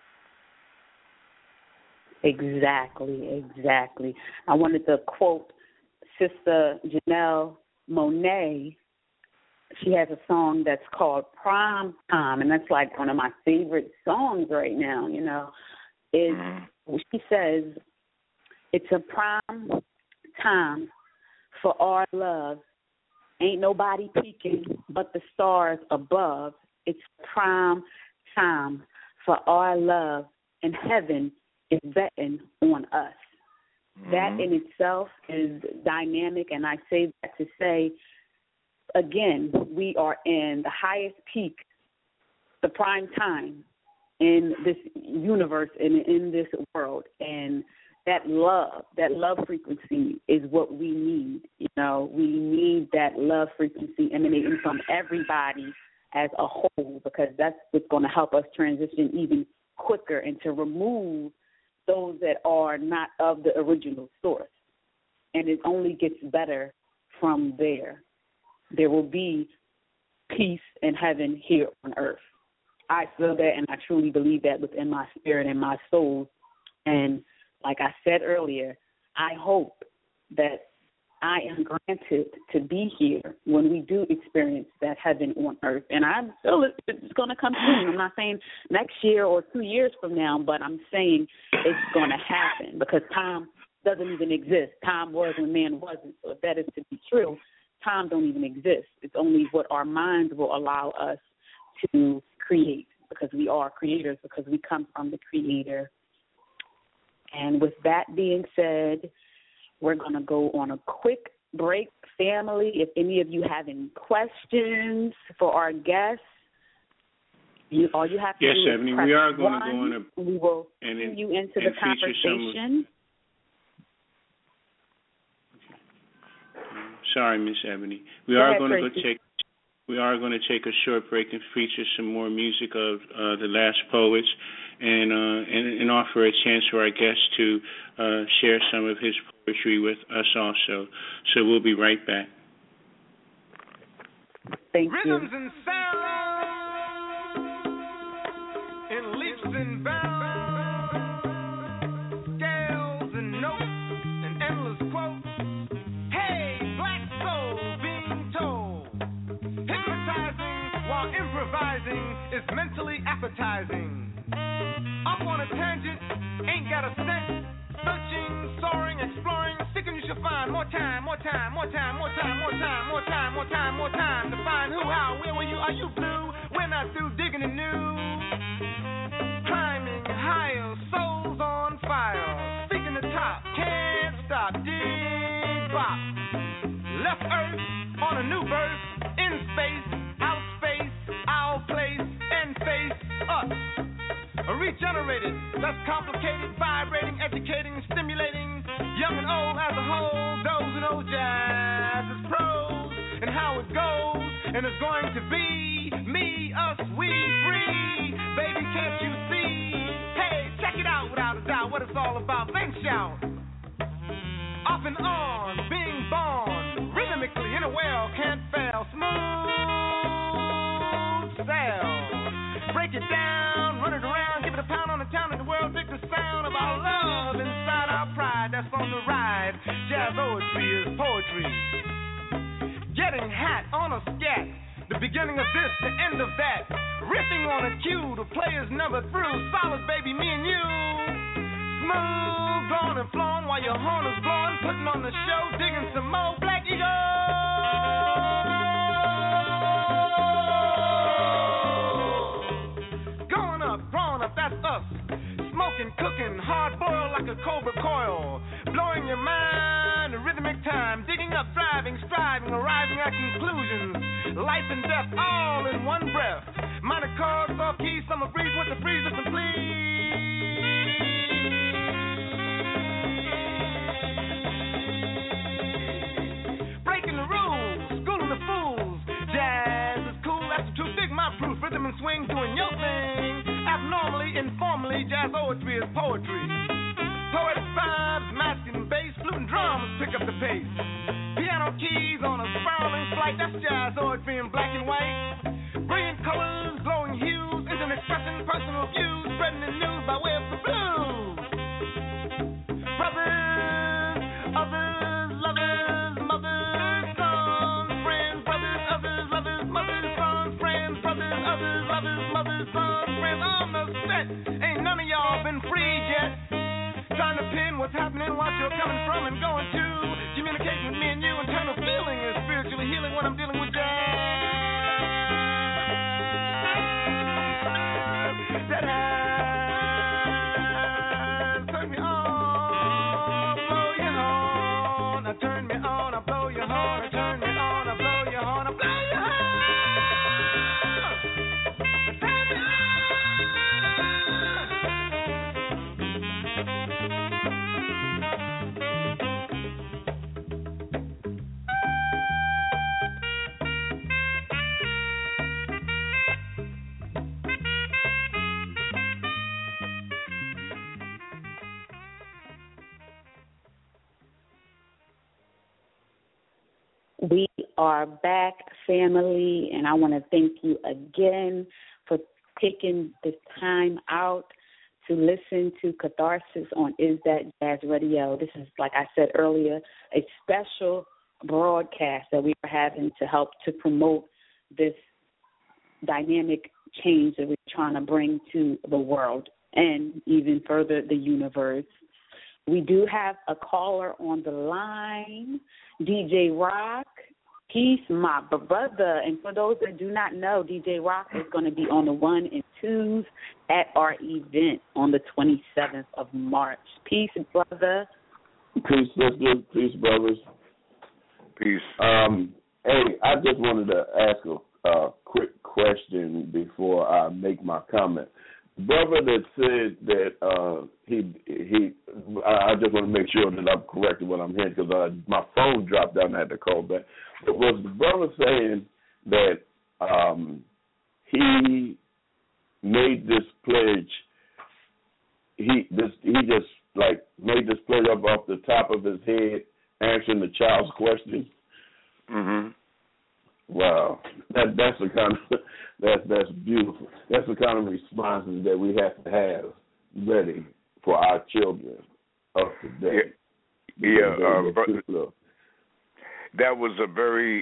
Exactly. I wanted to quote Sister Janelle Monáe. She has a song that's called Prime Time, and that's like one of my favorite songs right now, She says, it's a prime time for our love. Ain't nobody peeking but the stars above. It's prime time for our love, and heaven is betting on us. That in itself is dynamic, and I say that to say, again, we are in the highest peak, the prime time in this universe and in this world, and that love frequency is what we need. We need that love frequency emanating from everybody as a whole, because that's what's going to help us transition even quicker and to remove those that are not of the original source. And it only gets better from there. There will be peace and heaven here on earth. I feel that, and I truly believe that within my spirit and my soul. And like I said earlier, I hope that I am granted to be here when we do experience that heaven on earth. And I feel it's going to come soon. I'm not saying next year or 2 years from now, but I'm saying it's going to happen, because time doesn't even exist. Time was when man wasn't. So if that is to be true, time don't even exist. It's only what our minds will allow us to create, because we are creators, because we come from the Creator. And with that being said, we're going to go on a quick break, family. If any of you have any questions for our guests, all you have to do is Ebony, press we are going one. to go on a, we will bring you into the conversation. Sorry, Miss Ebony. We are going to take a short break and feature some more music of the last poets, and offer a chance for our guests to share some of his poetry with us also. So we'll be right back. Thank you. Rhythms and sounds, in leaps and bounds, scales and notes, and endless quotes. Hey, black soul being told, hypnotizing while improvising is mentally appetizing. Up on a tangent, ain't got a cent. Searching, soaring, exploring, sticking you should find more time to find who, how, where were you, are you blue? We're not through digging anew. Climbing higher, souls on fire, seeking the top, can't stop, dig bop. Left Earth on a new birth, in space, out space, our place, and face us. Regenerated, less complicated, vibrating, educating, stimulating, young and old as a whole, those who know jazz is prose, and how it goes, and it's going to be, me, us, we, free, baby, can't you see, hey, check it out without a doubt, what it's all about, then shout, off and on, being born, rhythmic a well, can't fail. Smooth sail. Break it down, run it around, give it a pound on the town, and the world dig the sound of our love inside our pride. That's on the ride. Jazz-o-etry is poetry. Getting hot on a scat. The beginning of this, the end of that. Riffing on a cue, the players never through. Solid, baby, me and you. Smooth, blowing and flowing while your horn is blowing. Putting on the show, digging some more Black Eagle. That's us. Smoking, cooking, hard boiled like a cobra coil. Blowing your mind, a rhythmic time. Digging up, driving, striving, arriving at conclusions. Life and death all in one breath. Minor chords, soft keys, summer breeze with the breeze, listen please. Breaking the rules, schooling the fools. Jazz is cool, that's the truth. Dig my proof, rhythm and swing, doing your thing. Abnormally, informally, jazz-o-etry is poetry. Poetic vibes, masking bass, flute and drums pick up the pace. Piano keys on a spiraling flight, that's jazz-o-etry in black and white. Brilliant colors, glowing hues, instant expression, personal views, spreading the news by way of the blues. Brothers, others, lovers, mothers, sons, friends, brothers, others, lovers, mothers, sons, friends, brothers, others, lovers, mothers, sons, friends. On the set, ain't none of y'all been freed yet. Trying to pin what's happening, what you're coming from and going to. Communicating with me and you, internal feeling is spiritually healing when I'm dealing with jazz. That has turned me on, blow your horn. Now turn me on, I blow your horn. I turn me on, I blow your horn. I blow your horn. We are back, family, and I want to thank you again for taking this time out to listen to Catharsis on Is That Jazz Radio. This is, like I said earlier, a special broadcast that we are having to help to promote this dynamic change that we're trying to bring to the world and even further the universe. We do have a caller on the line, DJ Rock. Peace, my brother. And for those that do not know, DJ Rock is going to be on the 1 and 2s at our event on the 27th of March. Peace, brother. Peace, sisters. Peace, brothers. Peace. Hey, I just wanted to ask a quick question before I make my comment. Brother that said that I just want to make sure that I'm correct in what I'm hearing because my phone dropped down and I had to call back. But was the brother saying that he made this pledge? He just like made this pledge up off the top of his head, answering the child's question. Mhm. Wow, that's the kind of that's beautiful. That's the kind of responses that we have to have ready for our children of today. Yeah, that was a very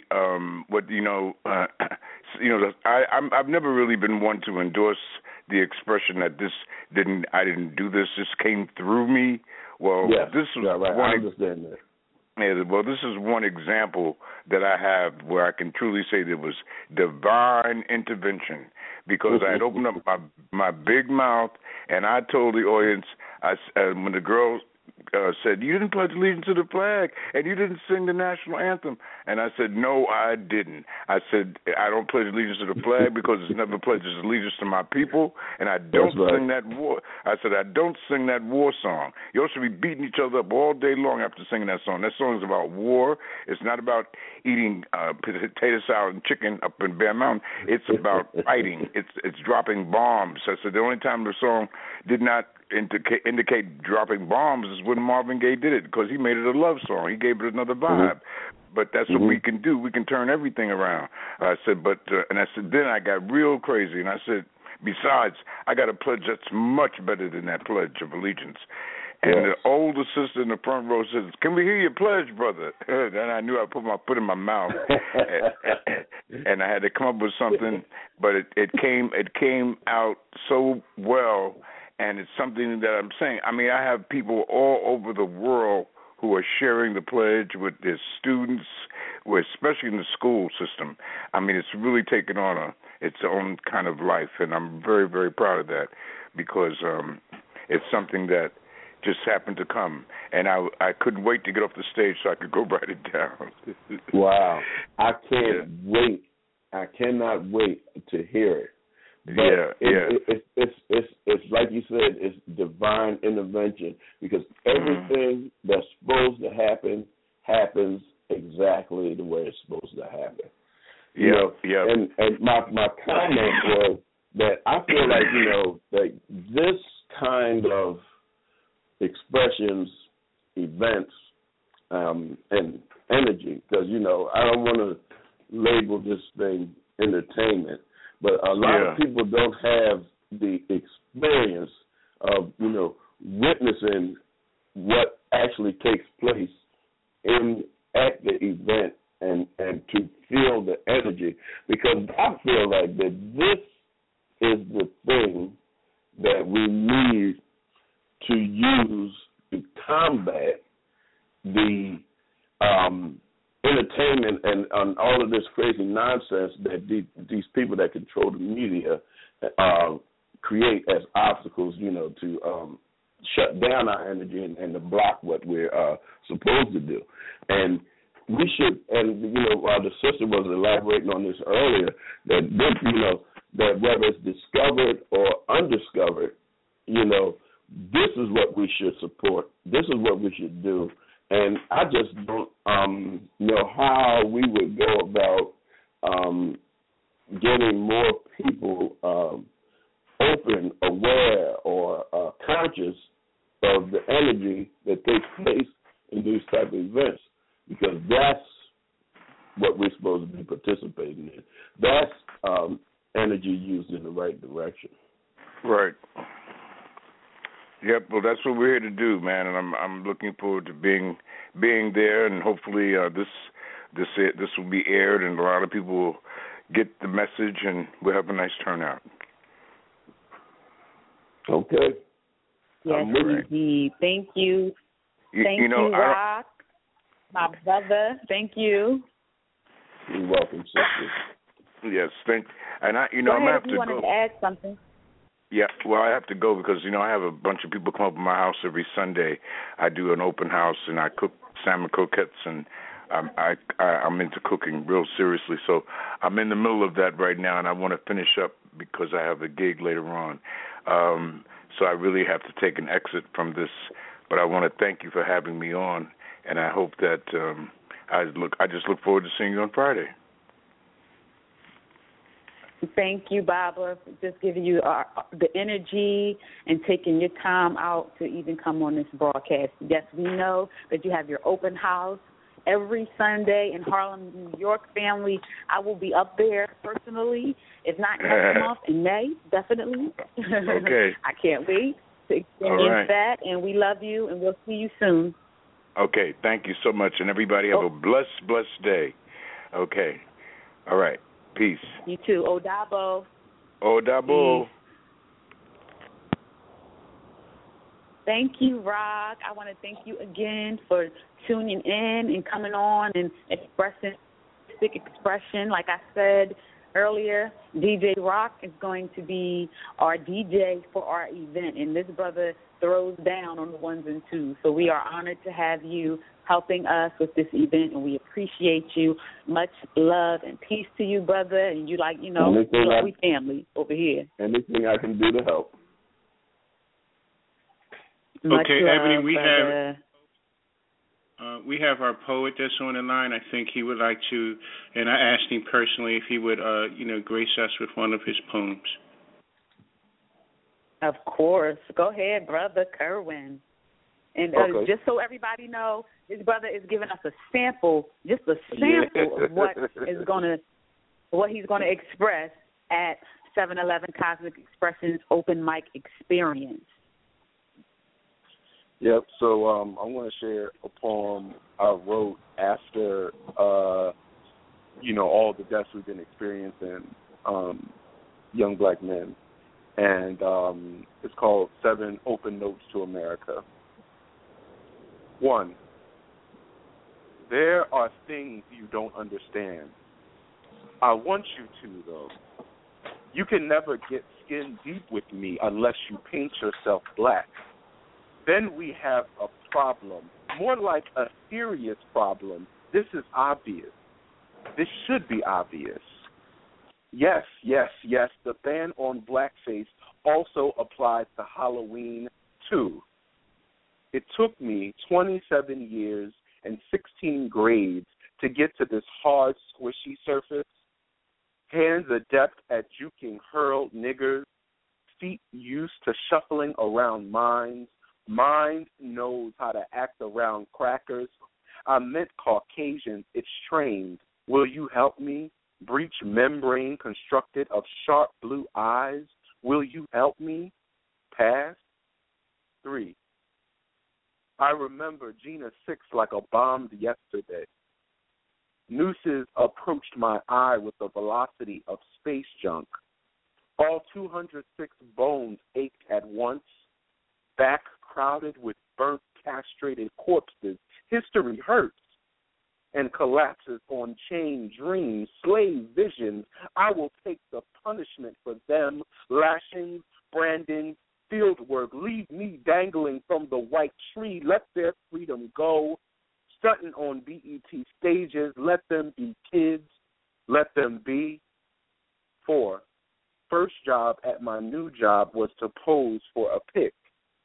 I've never really been one to endorse the expression that I didn't do this. This came through me. Well, yes, this was right. I understand that. Yeah, well, this is one example that I have where I can truly say there was divine intervention because I had opened up my big mouth and I told the audience, when the girl said, "You didn't pledge allegiance to the flag and you didn't sing the national anthem," and I said, "No, I didn't." I said, "I don't pledge allegiance to the flag because it never pledges allegiance to my people, and I don't sing that war." I said, "I don't sing that war song. You should be beating each other up all day long after singing that song. That song is about war. It's not about eating potato salad and chicken up in Bear Mountain. It's about fighting. It's dropping bombs." I said, "The only time the song did not indicate dropping bombs is when Marvin Gaye did it, because he made it a love song. He gave it another vibe. But that's what we can do. We can turn everything around. I said, and I said, then I got real crazy, and I said, besides, I got a pledge that's much better than that Pledge of Allegiance. And the older sister in the front row says, "Can we hear your pledge, brother?" Then I knew I put my foot in my mouth, and I had to come up with something. But it came out so well, and it's something that I'm saying. I mean, I have people all over the world who are sharing the pledge with their students, especially in the school system. I mean, it's really taken on its own kind of life, and I'm very, very proud of that, because it's something that just happened to come, and I couldn't wait to get off the stage so I could go write it down. Wow. I can't wait. I cannot wait to hear it. But it's like you said, it's divine intervention, because everything that's supposed to happen happens exactly the way it's supposed to happen. And my comment was that I feel like, that this kind of expressions, events, and energy, because, I don't want to label this thing entertainment, but a lot of people don't have the experience of, witnessing what actually takes place at the event and to feel the energy, because I feel like that this is the thing that we need to use to combat the entertainment and all of this crazy nonsense that these people that control the media create as obstacles, to shut down our energy and to block what we're supposed to do. And we should, and the sister was elaborating on this earlier, that this, that whether it's discovered or undiscovered, this is what we should support. This is what we should do. And I just don't know how we would go about getting more people open, aware, or conscious of the energy that takes place in these type of events, because that's what we're supposed to be participating in. That's energy used in the right direction. Right. Yep. Well, that's what we're here to do, man, and I'm looking forward to being there, and hopefully this will be aired, and a lot of people will get the message, and we'll have a nice turnout. Okay. Yes, indeed. Thank you. Thank you, Rock, my brother. Thank you. You're welcome, sister. Yes, and I, Go I'm ahead have if you to wanted go. to add something. Yeah, well, I have to go because, I have a bunch of people come up to my house every Sunday. I do an open house, and I cook salmon croquettes, and I'm into cooking real seriously. So I'm in the middle of that right now, and I want to finish up because I have a gig later on. So I really have to take an exit from this, but I want to thank you for having me on, and I hope that I just look forward to seeing you on Friday. Thank you, Barbara, for just giving you the energy and taking your time out to even come on this broadcast. Yes, we know that you have your open house every Sunday in Harlem, New York, family. I will be up there personally, if not next month, in May, definitely. Okay. I can't wait to experience that, and we love you, and we'll see you soon. Okay, thank you so much, and everybody have a blessed, blessed day. Okay. All right. Peace. You too. Odabo. Odabo. Thank you, Rock. I want to thank you again for tuning in and coming on and expressing sick expression. Like I said earlier, DJ Rock is going to be our DJ for our event, and this brother throws down on the ones and twos. So we are honored to have you helping us with this event, and we appreciate you. Much love and peace to you, brother. And you we family over here. Anything I can do to help. Much okay, love, Ebony, brother. we have our poet that's on the line. I think he would like to, and I asked him personally if he would, grace us with one of his poems. Of course. Go ahead, Brother Kerwin. And just so everybody know, his brother is giving us a sample, just a sample of what he's going to express at 7-Eleven Cosmic Expressions Open Mic Experience. Yep. So I want to share a poem I wrote after, all the deaths we've been experiencing, young black men, and it's called 7 Open Notes to America. 1. There are things you don't understand. I want you to, though. You can never get skin deep with me unless you paint yourself black. Then we have a problem, more like a serious problem. This is obvious. This should be obvious. Yes, the ban on blackface also applies to Halloween, too. It took me 27 years and 16 grades to get to this hard, squishy surface. Hands adept at juking hurled niggers, feet used to shuffling around mines, mind knows how to act around crackers. I meant Caucasians, it's trained. Will you help me? Breach membrane constructed of sharp blue eyes. Will you help me? Pass. 3. I remember Gina 6 like a bomb yesterday. Nooses approached my eye with the velocity of space junk. All 206 bones ached at once. Back crowded with burnt, castrated corpses. History hurts and collapses on chain dreams, slave visions. I will take the punishment for them. Lashings, branding, field work. Leave me dangling from the white tree. Let their freedom go. Stunting on BET stages. Let them be kids. Let them be. 4. First job at my new job was to pose for a pic.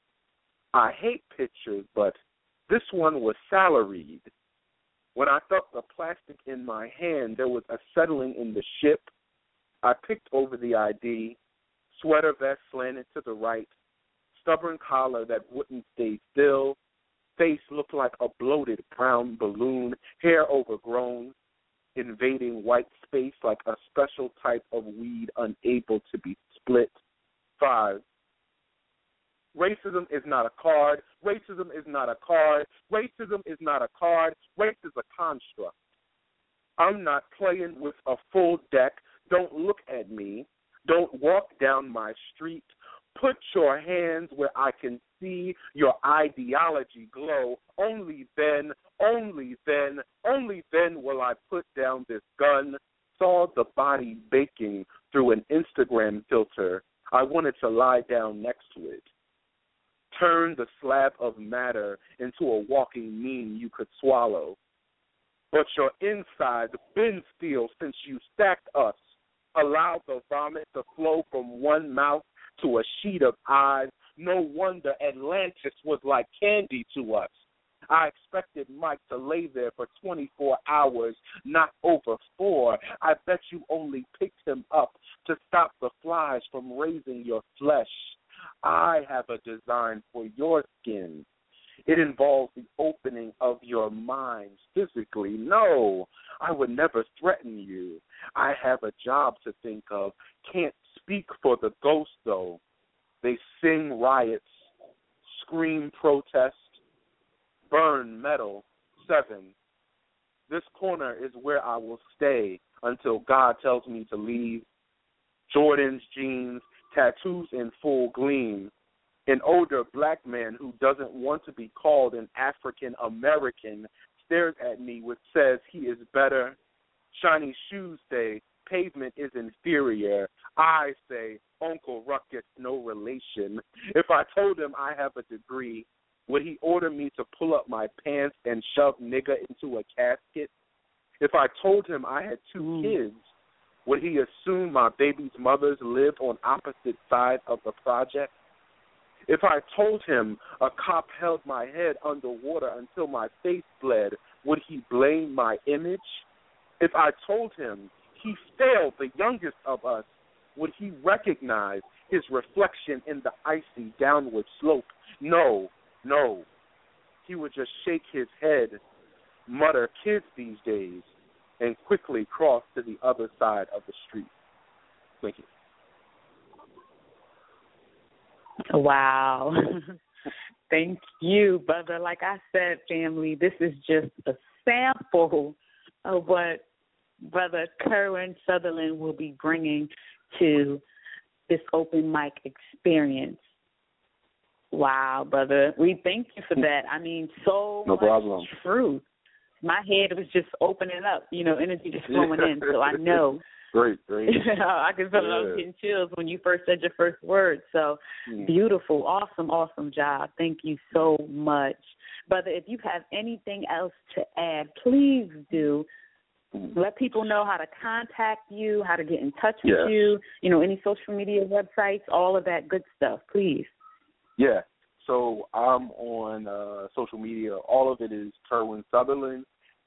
I hate pictures, but this one was salaried. When I felt the plastic in my hand, there was a settling in the ship. I picked over the ID, sweater vest slanted to the right, stubborn collar that wouldn't stay still, face looked like a bloated brown balloon, hair overgrown, invading white space like a special type of weed unable to be split. 5. Racism is not a card. Racism is not a card. Racism is not a card. Race is a construct. I'm not playing with a full deck. Don't look at me. Don't walk down my street. Put your hands where I can see your ideology glow. Only then will I put down this gun. Saw the body baking through an Instagram filter. I wanted to lie down next to it. Turn the slab of matter into a walking meme you could swallow. But your insides been still since you stacked us. Allow the vomit to flow from one mouth to a sheet of eyes. No wonder Atlantis was like candy to us. I expected Mike to lay there for 24 hours, not over 4. I bet you only picked him up to stop the flies from raising your flesh. I have a design for your skin. It involves the opening of your mind physically. No, I would never threaten you. I have a job to think of. Can't speak for the ghosts, though. They sing riots, scream protest, burn metal. 7. This corner is where I will stay until God tells me to leave. Jordan's jeans, tattoos in full gleam. An older black man who doesn't want to be called an African American stares at me which says he is better. Shiny shoes say pavement is inferior. I say Uncle Ruckus no relation. If I told him I have a degree, would he order me to pull up my pants and shove nigga into a casket? If I told him I had 2 kids, would he assume my baby's mothers lived on opposite sides of the project? If I told him a cop held my head underwater until my face bled, would he blame my image? If I told him he failed the youngest of us, would he recognize his reflection in the icy downward slope. No, no. He would just shake his head, mutter kids these days, and quickly cross to the other side of the street. Thank you. Wow. Thank you, brother. Like I said, family, this is just a sample of what Brother Kerwin Sutherland will be bringing to this open mic experience. Wow, brother. We thank you for that. I mean, so no much problem. Truth. My head was just opening up, energy just flowing in, so I know. Great. I can feel it. I was getting chills when you first said your first word. So beautiful, awesome job. Thank you so much. Brother, if you have anything else to add, please do. Let people know how to contact you, how to get in touch with you, any social media websites, all of that good stuff, please. Yeah. So I'm on social media. All of it is Kerwin Sutherland,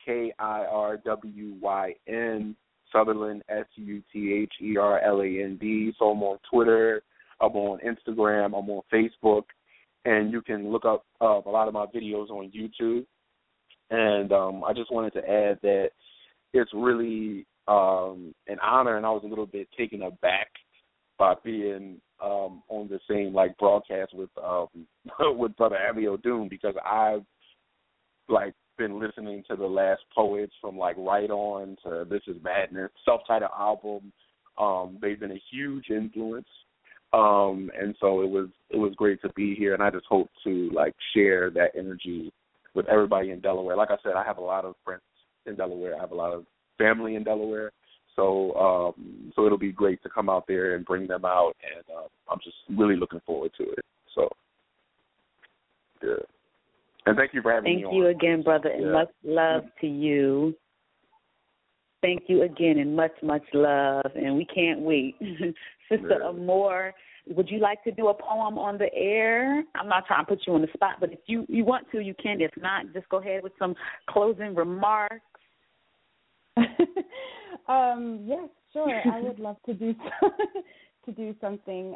Kirwyn, Sutherland, Sutherland. So I'm on Twitter, I'm on Instagram, I'm on Facebook, and you can look up a lot of my videos on YouTube. And I just wanted to add that it's really an honor, and I was a little bit taken aback by being on the same broadcast with Brother Abiel Doom, because I've been listening to the last poets from Right On to This Is Madness, self-titled album. They've been a huge influence, and so it was great to be here. And I just hope to share that energy with everybody in Delaware. Like I said, I have a lot of friends in Delaware. I have a lot of family in Delaware. So it'll be great to come out there and bring them out, and I'm just really looking forward to it. So, yeah. And thank you for having me on. Thank you again, brother, and much love to you. Thank you again, and much, much love, and we can't wait. Sister Amor, would you like to do a poem on the air? I'm not trying to put you on the spot, but if you want to, you can. If not, just go ahead with some closing remarks. Yes, sure. I would love to do something.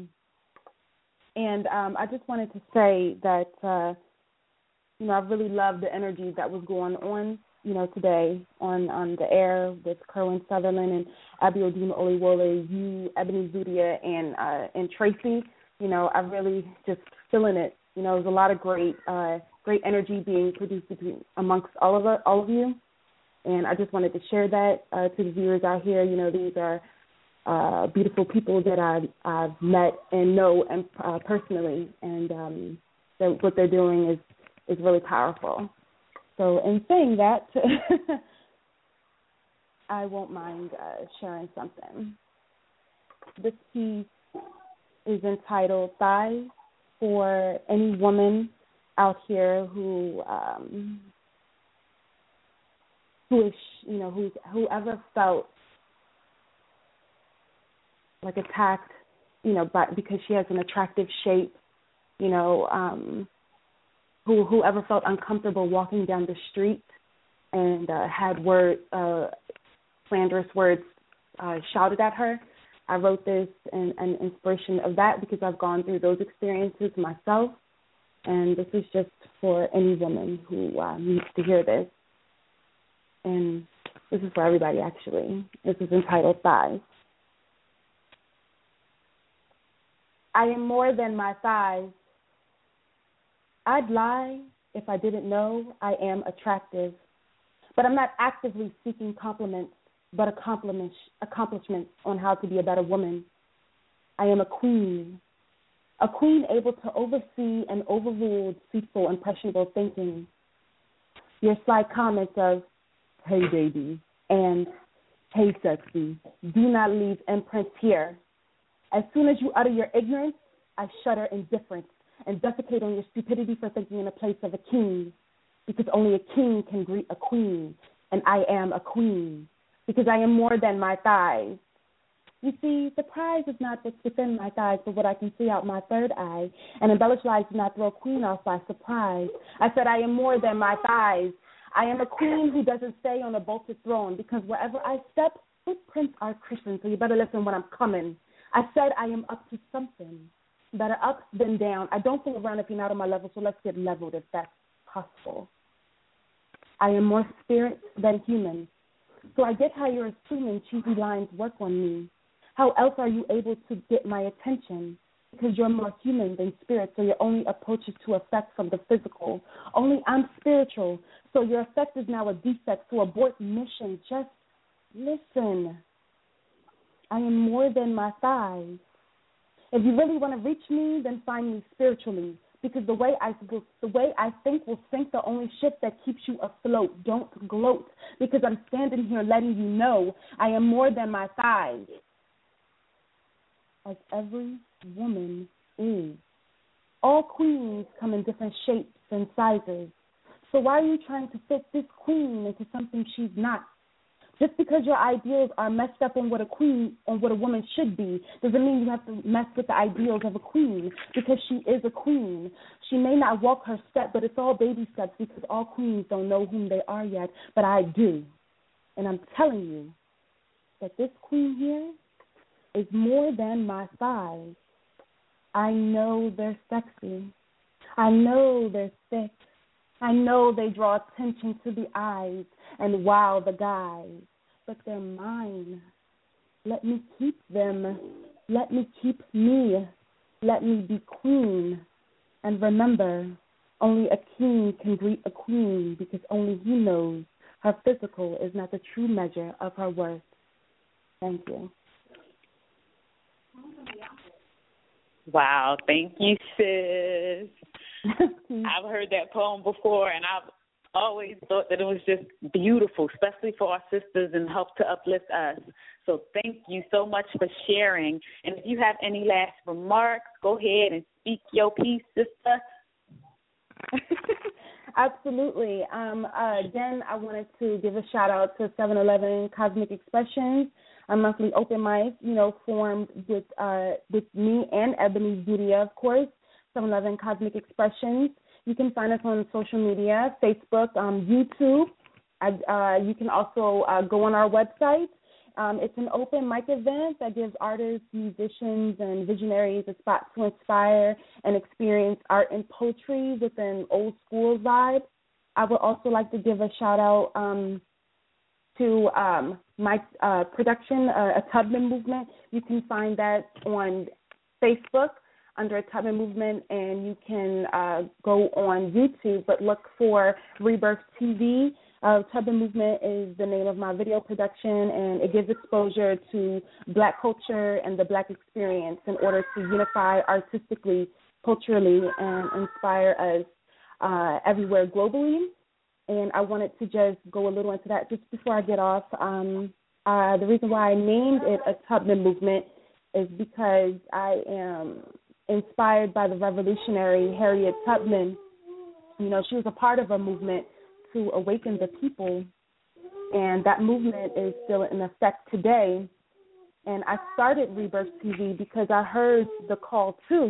And I just wanted to say that I really love the energy that was going on, today on the air with Kerwin Sutherland and Abiodun Oliwole, you, Ebony Zudia, and Tracy. I really just feeling it. There's a lot of great energy being produced amongst all of you. And I just wanted to share that to the viewers out here. These are beautiful people that I've met and know and personally, and what they're doing is really powerful. So in saying that, I won't mind sharing something. This piece is entitled "Thighs," for any woman out here who is, whoever felt attacked, because she has an attractive shape, whoever felt uncomfortable walking down the street and had slanderous words shouted at her. I wrote this in inspiration of that, because I've gone through those experiences myself, and this is just for any woman who needs to hear this. And this is for everybody, actually. This is entitled "Thighs." I am more than my thighs. I'd lie if I didn't know I am attractive. But I'm not actively seeking compliments, but accomplishments on how to be a better woman. I am a queen able to oversee and overrule deceitful, impressionable thinking. Your sly comments of, "Hey, baby," and "Hey, sexy," do not leave imprints here. As soon as you utter your ignorance, I shudder in difference and defecate on your stupidity for thinking in the place of a king, because only a king can greet a queen, and I am a queen, because I am more than my thighs. You see, the prize is not what's within my thighs, but what I can see out my third eye, and embellished lies do not throw a queen off by surprise. I said I am more than my thighs. I am a queen who doesn't stay on a bolted throne, because wherever I step, footprints are Christian, so you better listen when I'm coming. I said I am up to something. Better up than down. I don't fool around if you're not on my level, so let's get leveled if that's possible. I am more spirit than human. So I get how you're assuming cheesy lines work on me. How else are you able to get my attention? Because you're more human than spirit, so your only approach is to effect from the physical. Only I'm spiritual, so your effect is now a defect, so abort mission. Just listen. I am more than my thighs. If you really want to reach me, then find me spiritually, because the way I think will sink the only ship that keeps you afloat. Don't gloat, because I'm standing here letting you know I am more than my thighs. As every woman is. All queens come in different shapes and sizes. So why are you trying to fit this queen into something she's not? Just because your ideals are messed up on what a woman should be, doesn't mean you have to mess with the ideals of a queen, because she is a queen. She may not walk her step, but it's all baby steps, because all queens don't know whom they are yet, but I do. And I'm telling you that this queen here is more than my thighs. I know they're sexy. I know they're thick. I know they draw attention to the eyes and wow the guys, but they're mine. Let me keep them. Let me keep me. Let me be queen. And remember, only a king can greet a queen, because only he knows her physical is not the true measure of her worth. Thank you. Wow, thank you, sis. I've heard that poem before, and I've always thought that it was just beautiful, especially for our sisters, and help to uplift us. So thank you so much for sharing. And if you have any last remarks, go ahead and speak your piece, sister. Absolutely. Again, I wanted to give a shout-out to 7-Eleven Cosmic Expressions, a monthly open mic, formed with me and Ebony Zudia, of course. 7-Eleven Cosmic Expressions. You can find us on social media, Facebook, YouTube. You can also go on our website. It's an open mic event that gives artists, musicians, and visionaries a spot to inspire and experience art and poetry with an old school vibe. I would also like to give a shout-out to my production, A Tubman Movement. You can find that on Facebook under A Tubman Movement, and you can go on YouTube, but look for Rebirth TV. Tubman Movement is the name of my video production, and it gives exposure to Black culture and the Black experience in order to unify artistically, culturally, and inspire us everywhere globally. And I wanted to just go a little into that just before I get off. The reason why I named it A Tubman Movement is because I am inspired by the revolutionary Harriet Tubman. She was a part of a movement to awaken the people, and that movement is still in effect today. And I started Rebirth TV because I heard the call too,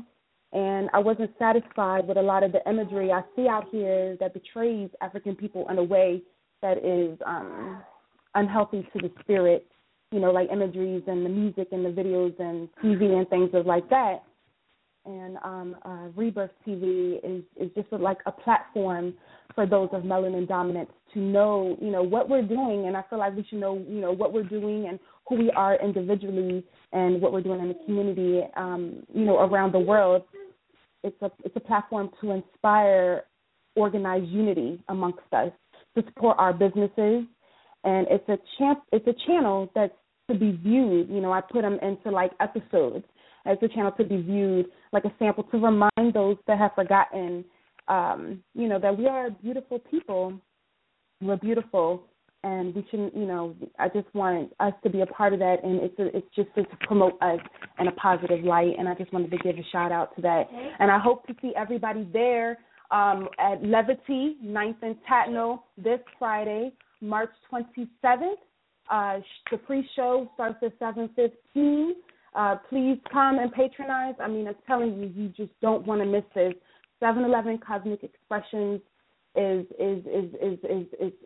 and I wasn't satisfied with a lot of the imagery I see out here that betrays African people in a way that is unhealthy to the spirit, like imageries and the music and the videos and TV and things like that. And Rebirth TV is just like a platform for those of melanin dominance to know, what we're doing. And I feel like we should know, what we're doing and who we are individually and what we're doing in the community, around the world. It's a platform to inspire organized unity amongst us, to support our businesses. And it's a channel that's to be viewed. I put them into like episodes. As a channel to be viewed like a sample to remind those that have forgotten, that we are beautiful people. We're beautiful, and we shouldn't, I just want us to be a part of that, and it's just to promote us in a positive light, and I just wanted to give a shout-out to that. And I hope to see everybody there at Levity, 9th and Tatnall, this Friday, March 27th. The pre-show starts at 7:15. Please come and patronize. I mean, I'm telling you, you just don't want to miss this. 7-Eleven Cosmic Expressions is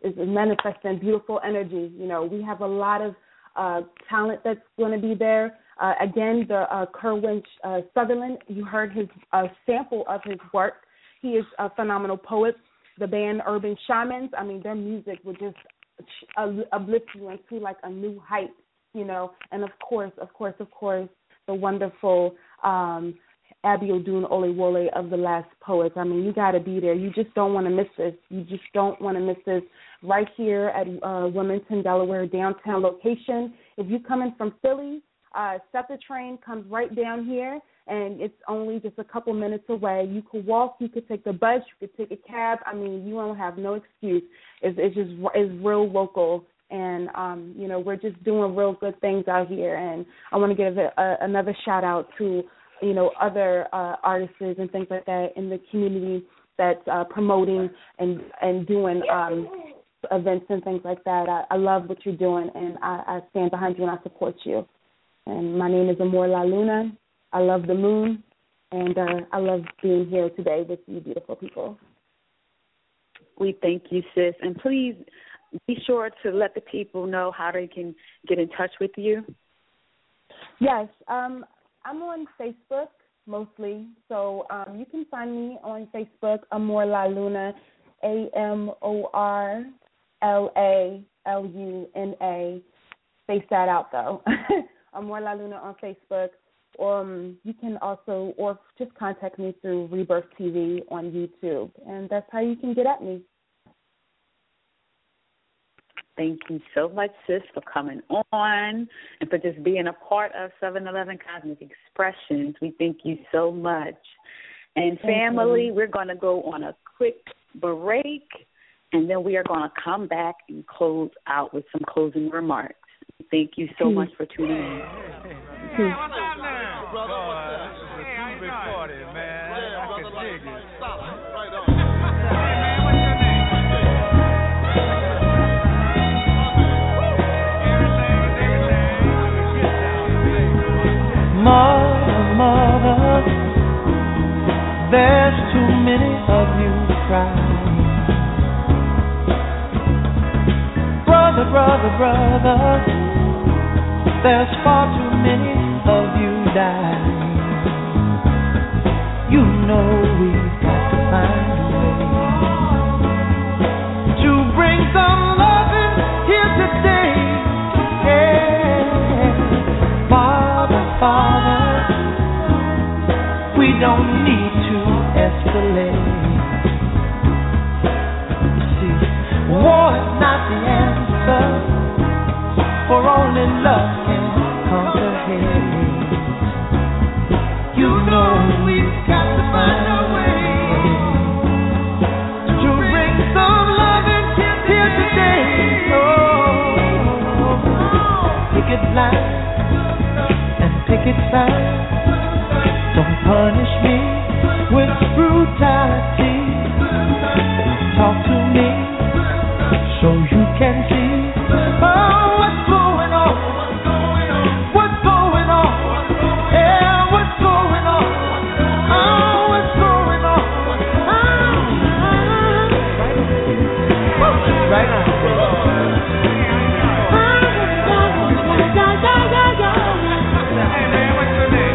manifesting beautiful energy. We have a lot of talent that's going to be there. Again, the Kerwin Sutherland, you heard his sample of his work. He is a phenomenal poet. The band Urban Shamans, I mean, their music would just uplift you into like a new height, you know. And of course, the wonderful Abiodun Olewole of The Last Poets. I mean, you got to be there. You just don't want to miss this. You just don't want to miss this. Right here at Wilmington, Delaware, downtown location. If you come in from Philly, SEPTA train comes right down here, and it's only just a couple minutes away. You could walk, you could take the bus, you could take a cab. I mean, you don't have no excuse. It's real local, and you know, we're just doing real good things out here. And I want to give another shout out to, you know, other artists and things like that in the community that's promoting and doing events and things like that. I love what you're doing, and I stand behind you and I support you. And my name is Amor La Luna. I love the moon, and I love being here today with you beautiful people. We thank you, sis. And please be sure to let the people know how they can get in touch with you. Yes, I'm on Facebook mostly, so you can find me on Facebook, Amor La Luna, AMORLALUNA. Space that out, though. Amor La Luna on Facebook. You can also, or just contact me through Rebirth TV on YouTube, and that's how you can get at me. Thank you so much, sis, for coming on and for just being a part of 711 Cosmic Expressions. We thank you so much. And family, we're going to go on a quick break, and then we are going to come back and close out with some closing remarks. Thank you so much for tuning in. Mother, there's too many of you crying. Brother, there's far too many of you dying. You know we've got to find a way to bring some loving here today. Yeah. Father, we don't need to escalate. You see, war is not the answer, for only love can conquer hate. You know we've got to find a way to bring some loving here today. Oh, picket line and picket sign. Don't punish me with brutality. Talk to me so you can see. What's going on? What's going on? Yeah, what's going on? Oh, what's going on? Right now. Hey man, what's your name?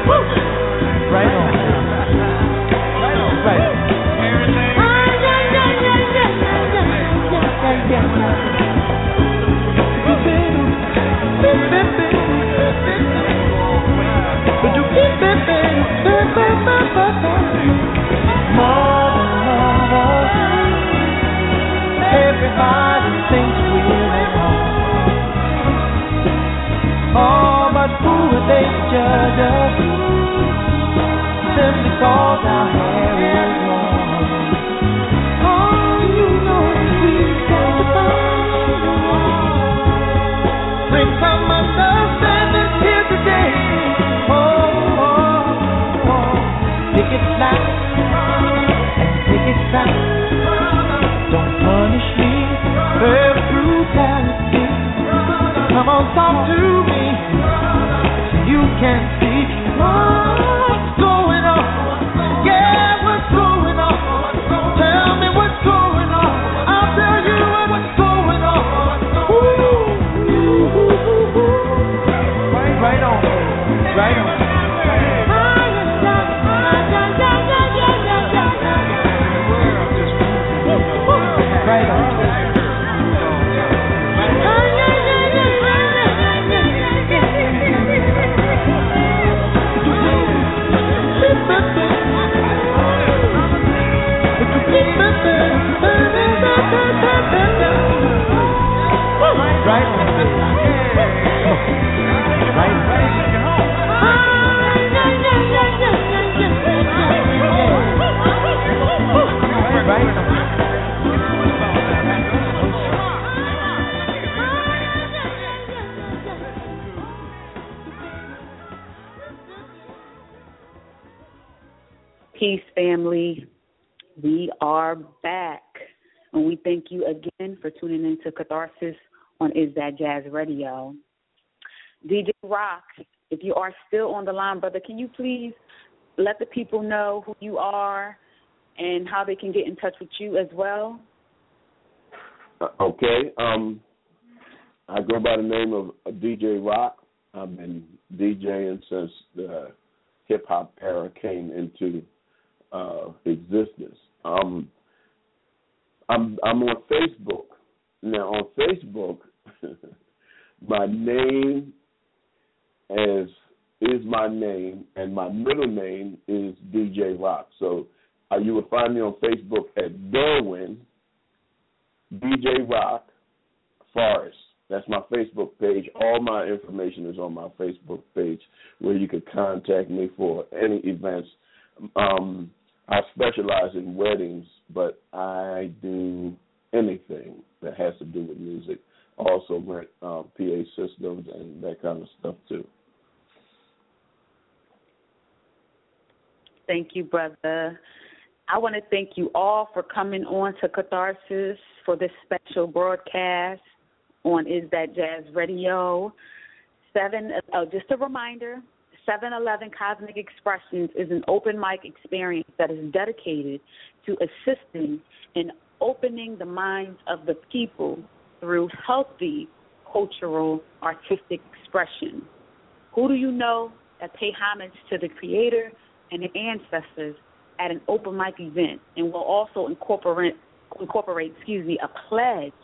Peace, family. We are back, and we thank you again for tuning in to Catharsis on Is That Jazz Radio. DJ Rock, if you are still on the line, brother, can you please let the people know who you are and how they can get in touch with you as well? Okay. I go by the name of DJ Rock. I've been DJing since the hip-hop era came into existence. I'm on Facebook. Now, on Facebook, my name is my name, and my middle name is DJ Rock. So you will find me on Facebook at Derwin DJ Rock Forrest. That's my Facebook page. All my information is on my Facebook page, where you can contact me for any events. I specialize in weddings, but I do anything that has to do with music. Also rent PA systems and that kind of stuff too. Thank you, brother. I want to thank you all for coming on to Catharsis for this special broadcast on Is That Jazz Radio. Just a reminder, 7-11 Cosmic Expressions is an open mic experience that is dedicated to assisting in opening the minds of the people through healthy cultural artistic expression. Who do you know that pay homage to the Creator and the ancestors at an open mic event, and will also incorporate a pledge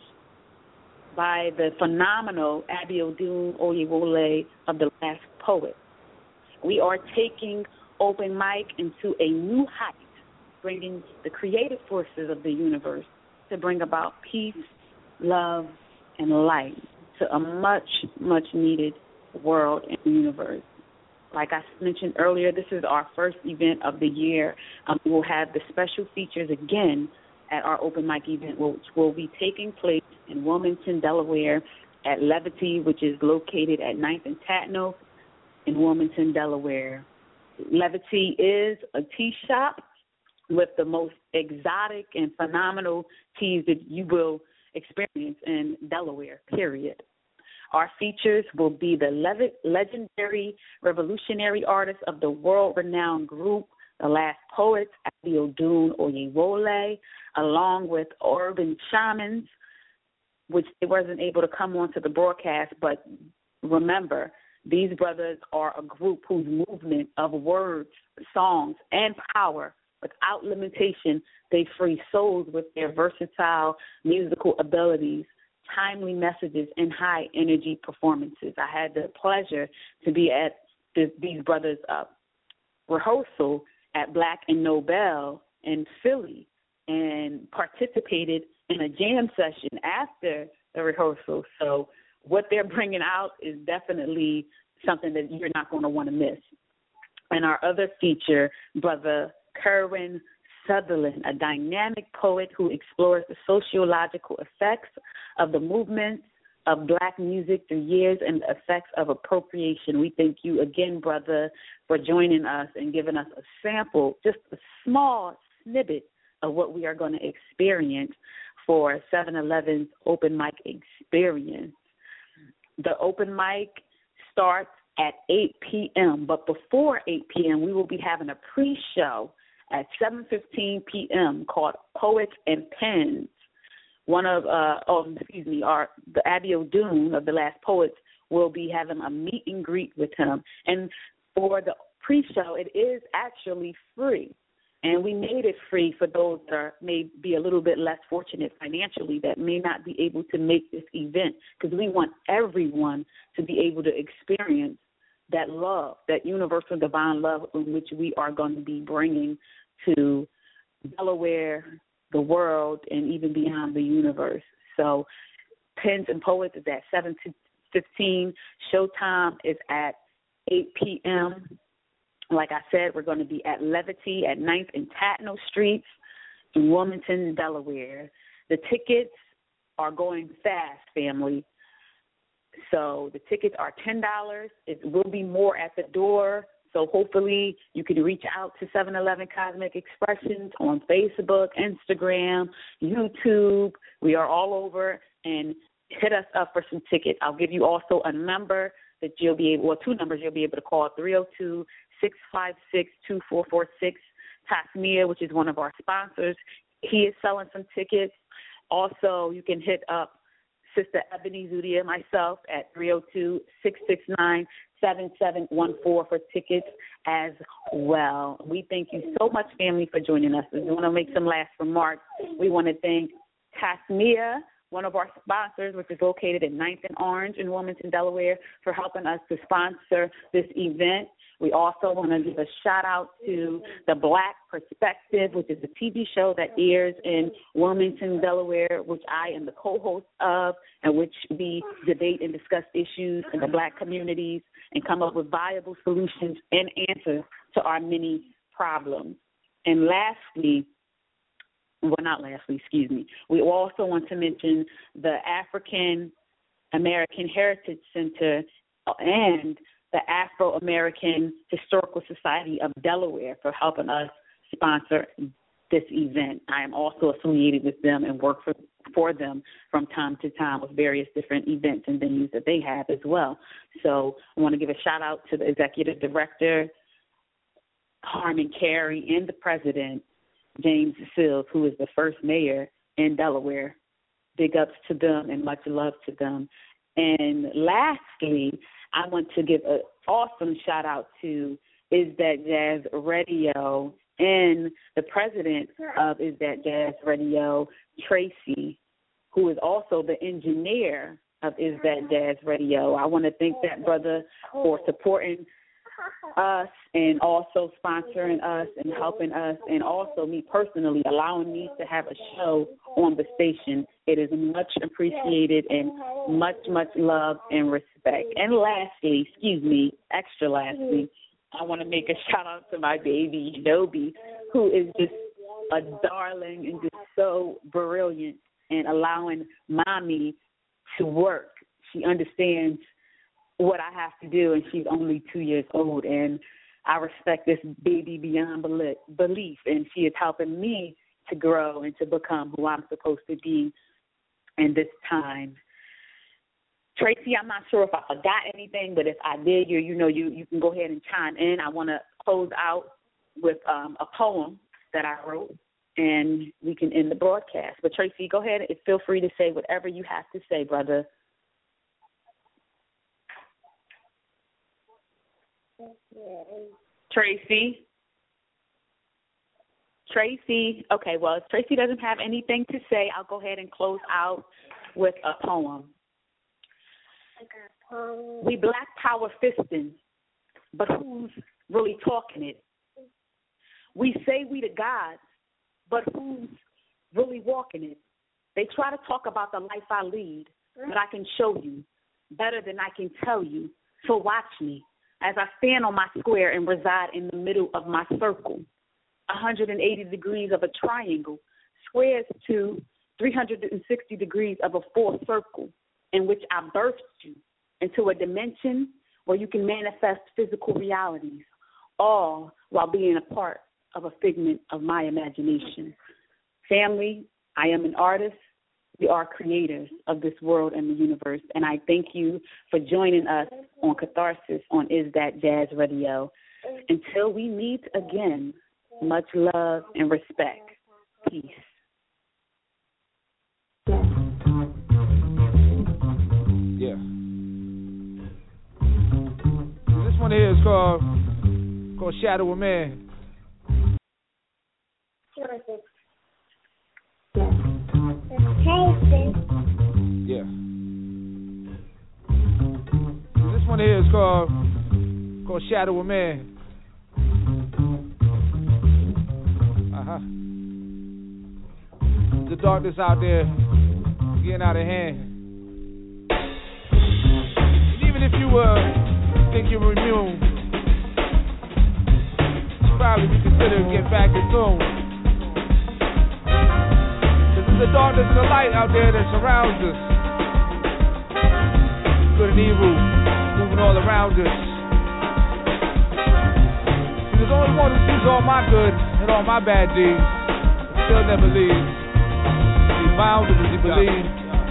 by the phenomenal Abiodun Oyewole of The Last Poet. We are taking open mic into a new height, bringing the creative forces of the universe to bring about peace, love, and light to a much, much needed world and universe. Like I mentioned earlier, this is our first event of the year. We will have the special features again at our open mic event, which will be taking place in Wilmington, Delaware, at Levity, which is located at 9th and Tatnall in Wilmington, Delaware. Levity is a tea shop with the most exotic and phenomenal teas that you will experience in Delaware, period. Our features will be the legendary revolutionary artists of the world-renowned group, The Last Poets, Abiodun Oyewole, along with urban shamans, which they wasn't able to come on to the broadcast, but remember, these brothers are a group whose movement of words, songs, and power, without limitation, they free souls with their versatile musical abilities, timely messages, and high-energy performances. I had the pleasure to be at these brothers' rehearsal at Black and Nobel in Philly and participated in a jam session after the rehearsal. So what they're bringing out is definitely something that you're not going to want to miss. And our other feature, Brother Kerwin Sutherland, a dynamic poet who explores the sociological effects of the movements of black music through years and the effects of appropriation. We thank you again, brother, for joining us and giving us a sample, just a small snippet of what we are going to experience for 7-Eleven's open mic experience. The open mic starts at 8 p.m., but before 8 p.m., we will be having a pre-show at 7:15 p.m. called Poets and Pens. The Abiodun of The Last Poets will be having a meet and greet with him. And for the pre-show, it is actually free. And we made it free for those that may be a little bit less fortunate financially that may not be able to make this event, because we want everyone to be able to experience that love, that universal divine love in which we are going to be bringing to Delaware, the world, and even beyond the universe. So Pens and Poets is at 7:15. Showtime is at 8 p.m. Like I said, we're going to be at Levity at 9th and Tatnall Streets. in Wilmington, Delaware. The tickets are going fast, family. So the tickets are $10. It will be more at the door. So hopefully you can reach out to 711 Cosmic Expressions on Facebook, Instagram, YouTube. We are all over, and hit us up for some tickets. I'll give you also a number that you'll be able, or two numbers you'll be able to call, 302-656-2446. Tasmia, which is one of our sponsors, he is selling some tickets. Also, you can hit up Sister Ebony Zudia, myself, at 302-669-7714 for tickets as well. We thank you so much, family, for joining us. We want to make some last remarks. We want to thank Tasmia, one of our sponsors, which is located at 9th and Orange in Wilmington, Delaware, for helping us to sponsor this event. We also want to give a shout-out to The Black Perspective, which is a TV show that airs in Wilmington, Delaware, which I am the co-host of, and which we debate and discuss issues in the black communities and come up with viable solutions and answers to our many problems. And lastly, we also want to mention the African American Heritage Center and the Afro-American Historical Society of Delaware for helping us sponsor this event. I am also affiliated with them and work for them from time to time with various different events and venues that they have as well. So I want to give a shout-out to the executive director, Harmon Carey, and the president, James Sills, who is the first mayor in Delaware. Big ups to them and much love to them. And lastly, I want to give an awesome shout-out to Is That Jazz Radio and the president of Is That Jazz Radio, Tracy, who is also the engineer of Is That Jazz Radio. I want to thank that brother for supporting us and also sponsoring us and helping us, and also me personally allowing me to have a show on the station. It is much appreciated and much, much love and respect. And lastly, extra lastly, I want to make a shout out to my baby, Nobi, who is just a darling and just so brilliant and allowing mommy to work. She understands what I have to do, and she's only 2 years old, and I respect this baby beyond belief, and she is helping me to grow and to become who I'm supposed to be in this time. Tracy, I'm not sure if I forgot anything, but if I did, you can go ahead and chime in. I want to close out with a poem that I wrote, and we can end the broadcast. But Tracy, go ahead and feel free to say whatever you have to say, brother. Tracy? Okay, well, if Tracy doesn't have anything to say, I'll go ahead and close out with a poem. We black power fisting, but who's really talking it? We say we the gods, but who's really walking it? They try to talk about the life I lead, but I can show you better than I can tell you. So watch me as I stand on my square and reside in the middle of my circle. 180 degrees of a triangle squares to 360 degrees of a full circle, in which I birthed you into a dimension where you can manifest physical realities, all while being a part of a figment of my imagination. Family, I am an artist. We are creators of this world and the universe, and I thank you for joining us on Catharsis on Is That Jazz Radio. Until we meet again, much love and respect. Peace. Yeah. This one here is called Shadow of Man. Yeah. This one here is called Shadow of Man. The darkness out there getting out of hand. And even if you think you're immune, you probably be considered get back in tune. the darkness and the light out there that surrounds us. Good and evil moving all around us. See, there's only one who sees all my good and all my bad deeds. Still never leaves. Is he bound or does he believe?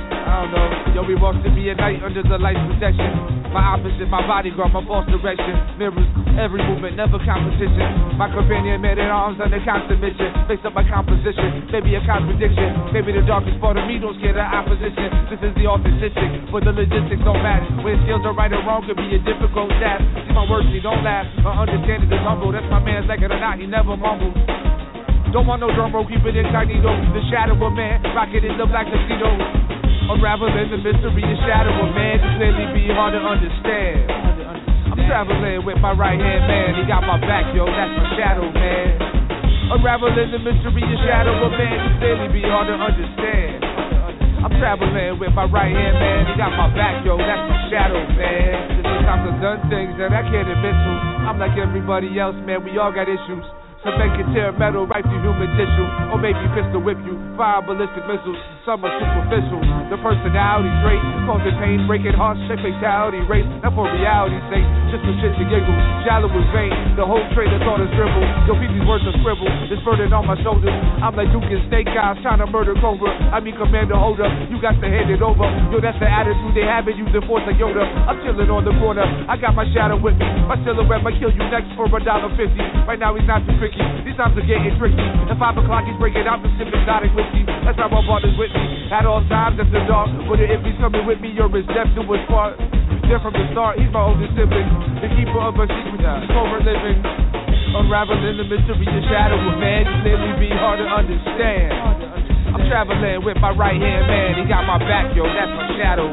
I don't know. Yo, we walked to me at night under the light's protection. My opposite, my bodyguard, my false direction. Mirrors every movement, never competition. My companion made it arms under constant mission. Face up my composition, maybe a contradiction. Maybe the darkest part of me don't scare the opposition. This is the authentic, but the logistics don't match. When skills are right or wrong could be a difficult task. See my words, he don't laugh. My understanding is humble. That's my man's like it or not, he never mumbles. Don't want no drum roll, keep it incognito. The shadow of man, rocking in the black tuxedo. Unraveling the mystery and shadow of man can clearly be hard to understand. I'm traveling with my right hand man, he got my back, yo, that's my shadow man. Unraveling the mystery and shadow of man can clearly be hard to understand. I'm traveling with my right hand man, he got my back, yo, that's my shadow man. Sometimes I've done things that I can't admit to. I'm like everybody else, man, we all got issues. Some men can tear metal right through human tissue, or maybe pistol whip you, fire ballistic missiles, some are superficial. The personality trait, causing pain, breaking hearts, check fatality race, not for reality's sake, just for shit to giggle. Shallow is vain, the whole trade of thought is dribble. Yo, these words are scribble, this burden on my shoulders. I'm like Duke and Snake Eyes, trying to murder Cobra. I mean Commander Holder, you got to hand it over. Yo, that's the attitude they have in using force like Yoda. I'm chilling on the corner, I got my shadow with me. My silhouette might kill you next for $1.50. Right now he's not too tricky. These times are getting tricky. At 5 o'clock he's breaking out the sip exotic whiskey. That's how my partner's with me. At all times after dark. But if he's coming with me, you're his death to his part. There from the start, he's my oldest sibling. The keeper of a secret, sober living. Unraveling the mystery and shadow of man can clearly be hard to understand. I'm traveling with my right hand man. He got my back, yo, that's my shadow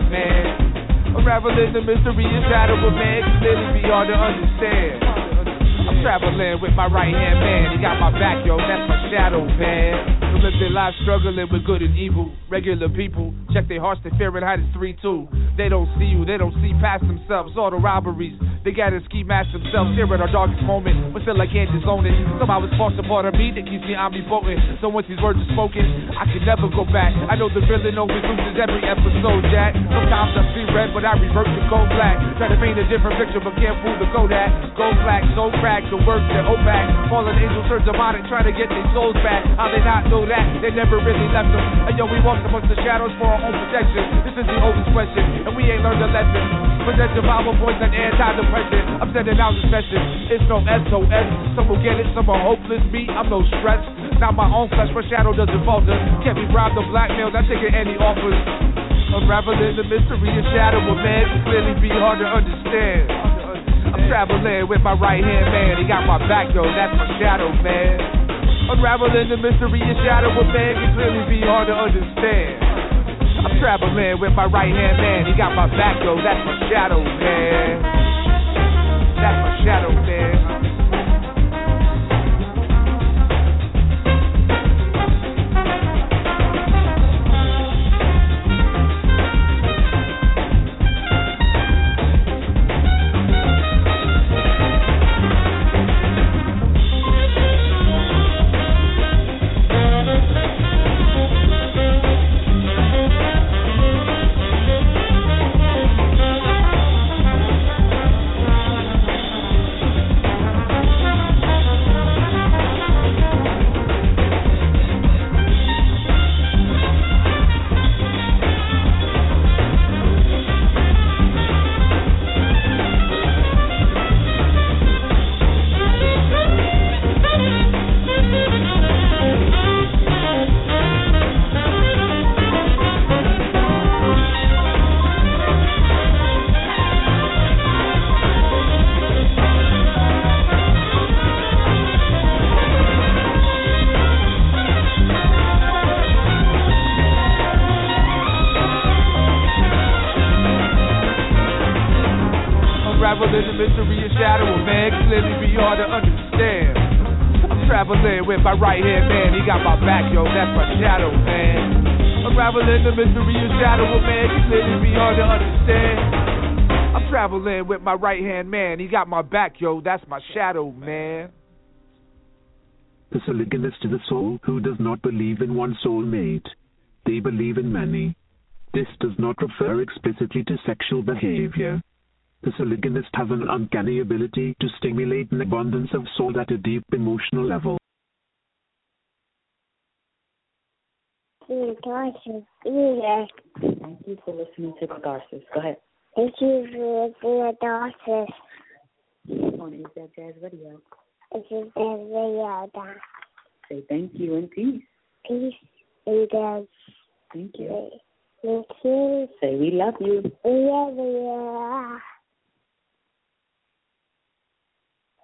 man. Unraveling the mystery and shadow of man can clearly be hard to understand. I'm traveling with my right hand man, he got my back, yo, that's my shadow man. Who live their lives struggling with good and evil. Regular people, check their hearts, they Fahrenheit is 3-2. They don't see you, they don't see past themselves. All the robberies, they gotta ski mask themselves. Here at our darkest moment, but still I can't disown it. Somehow it's false a part of me that keeps me omnipotent. So once these words are spoken, I can never go back. I know the villain always loses every episode, Jack. Sometimes I see red, but I revert to cold black. Try to paint a different picture, but can't fool the Kodak. Gold black, so cracked, the words that OPAC. Fallen angels turn demonic, trying to get their souls back. How they not know that? They never really left them. And yo, we walk amongst the shadows for our own protection. This is the oldest question, and we ain't learned a lesson. Present survival points and antidepressant. I'm sending out this message. It's no SOS. Some will get it, some are hopeless. Me, I'm no stress. Not my own flesh, but shadow doesn't falter. Can't be robbed or blackmailed, I take any offers. Unraveling the mystery and shadow of man can clearly be hard to understand. I'm traveling with my right hand man, he got my back, yo, that's my shadow man. Unraveling the mystery and shadow of man can clearly be hard to understand. I'm traveling with my right hand man, he got my back, yo, that's my shadow man. That's my shadow man. With my right hand man, he got my back, yo, that's my shadow man. Unraveling the mystery and shadow of man can clearly be hard to understand. I'm traveling with my right hand man, he got my back, yo, that's my shadow man. The Siliconist is a soul who does not believe in one soulmate. they believe in many. This does not refer explicitly to sexual behavior. The polygamist has an uncanny ability to stimulate an abundance of soul at a deep emotional level. Thank you for listening to the Garces. Go ahead. Thank you for the Garces. On Is That Jazz Radio. This is the radio. Say thank you and peace. Peace and love. Thank you. Thank you. Say we love you. We love you.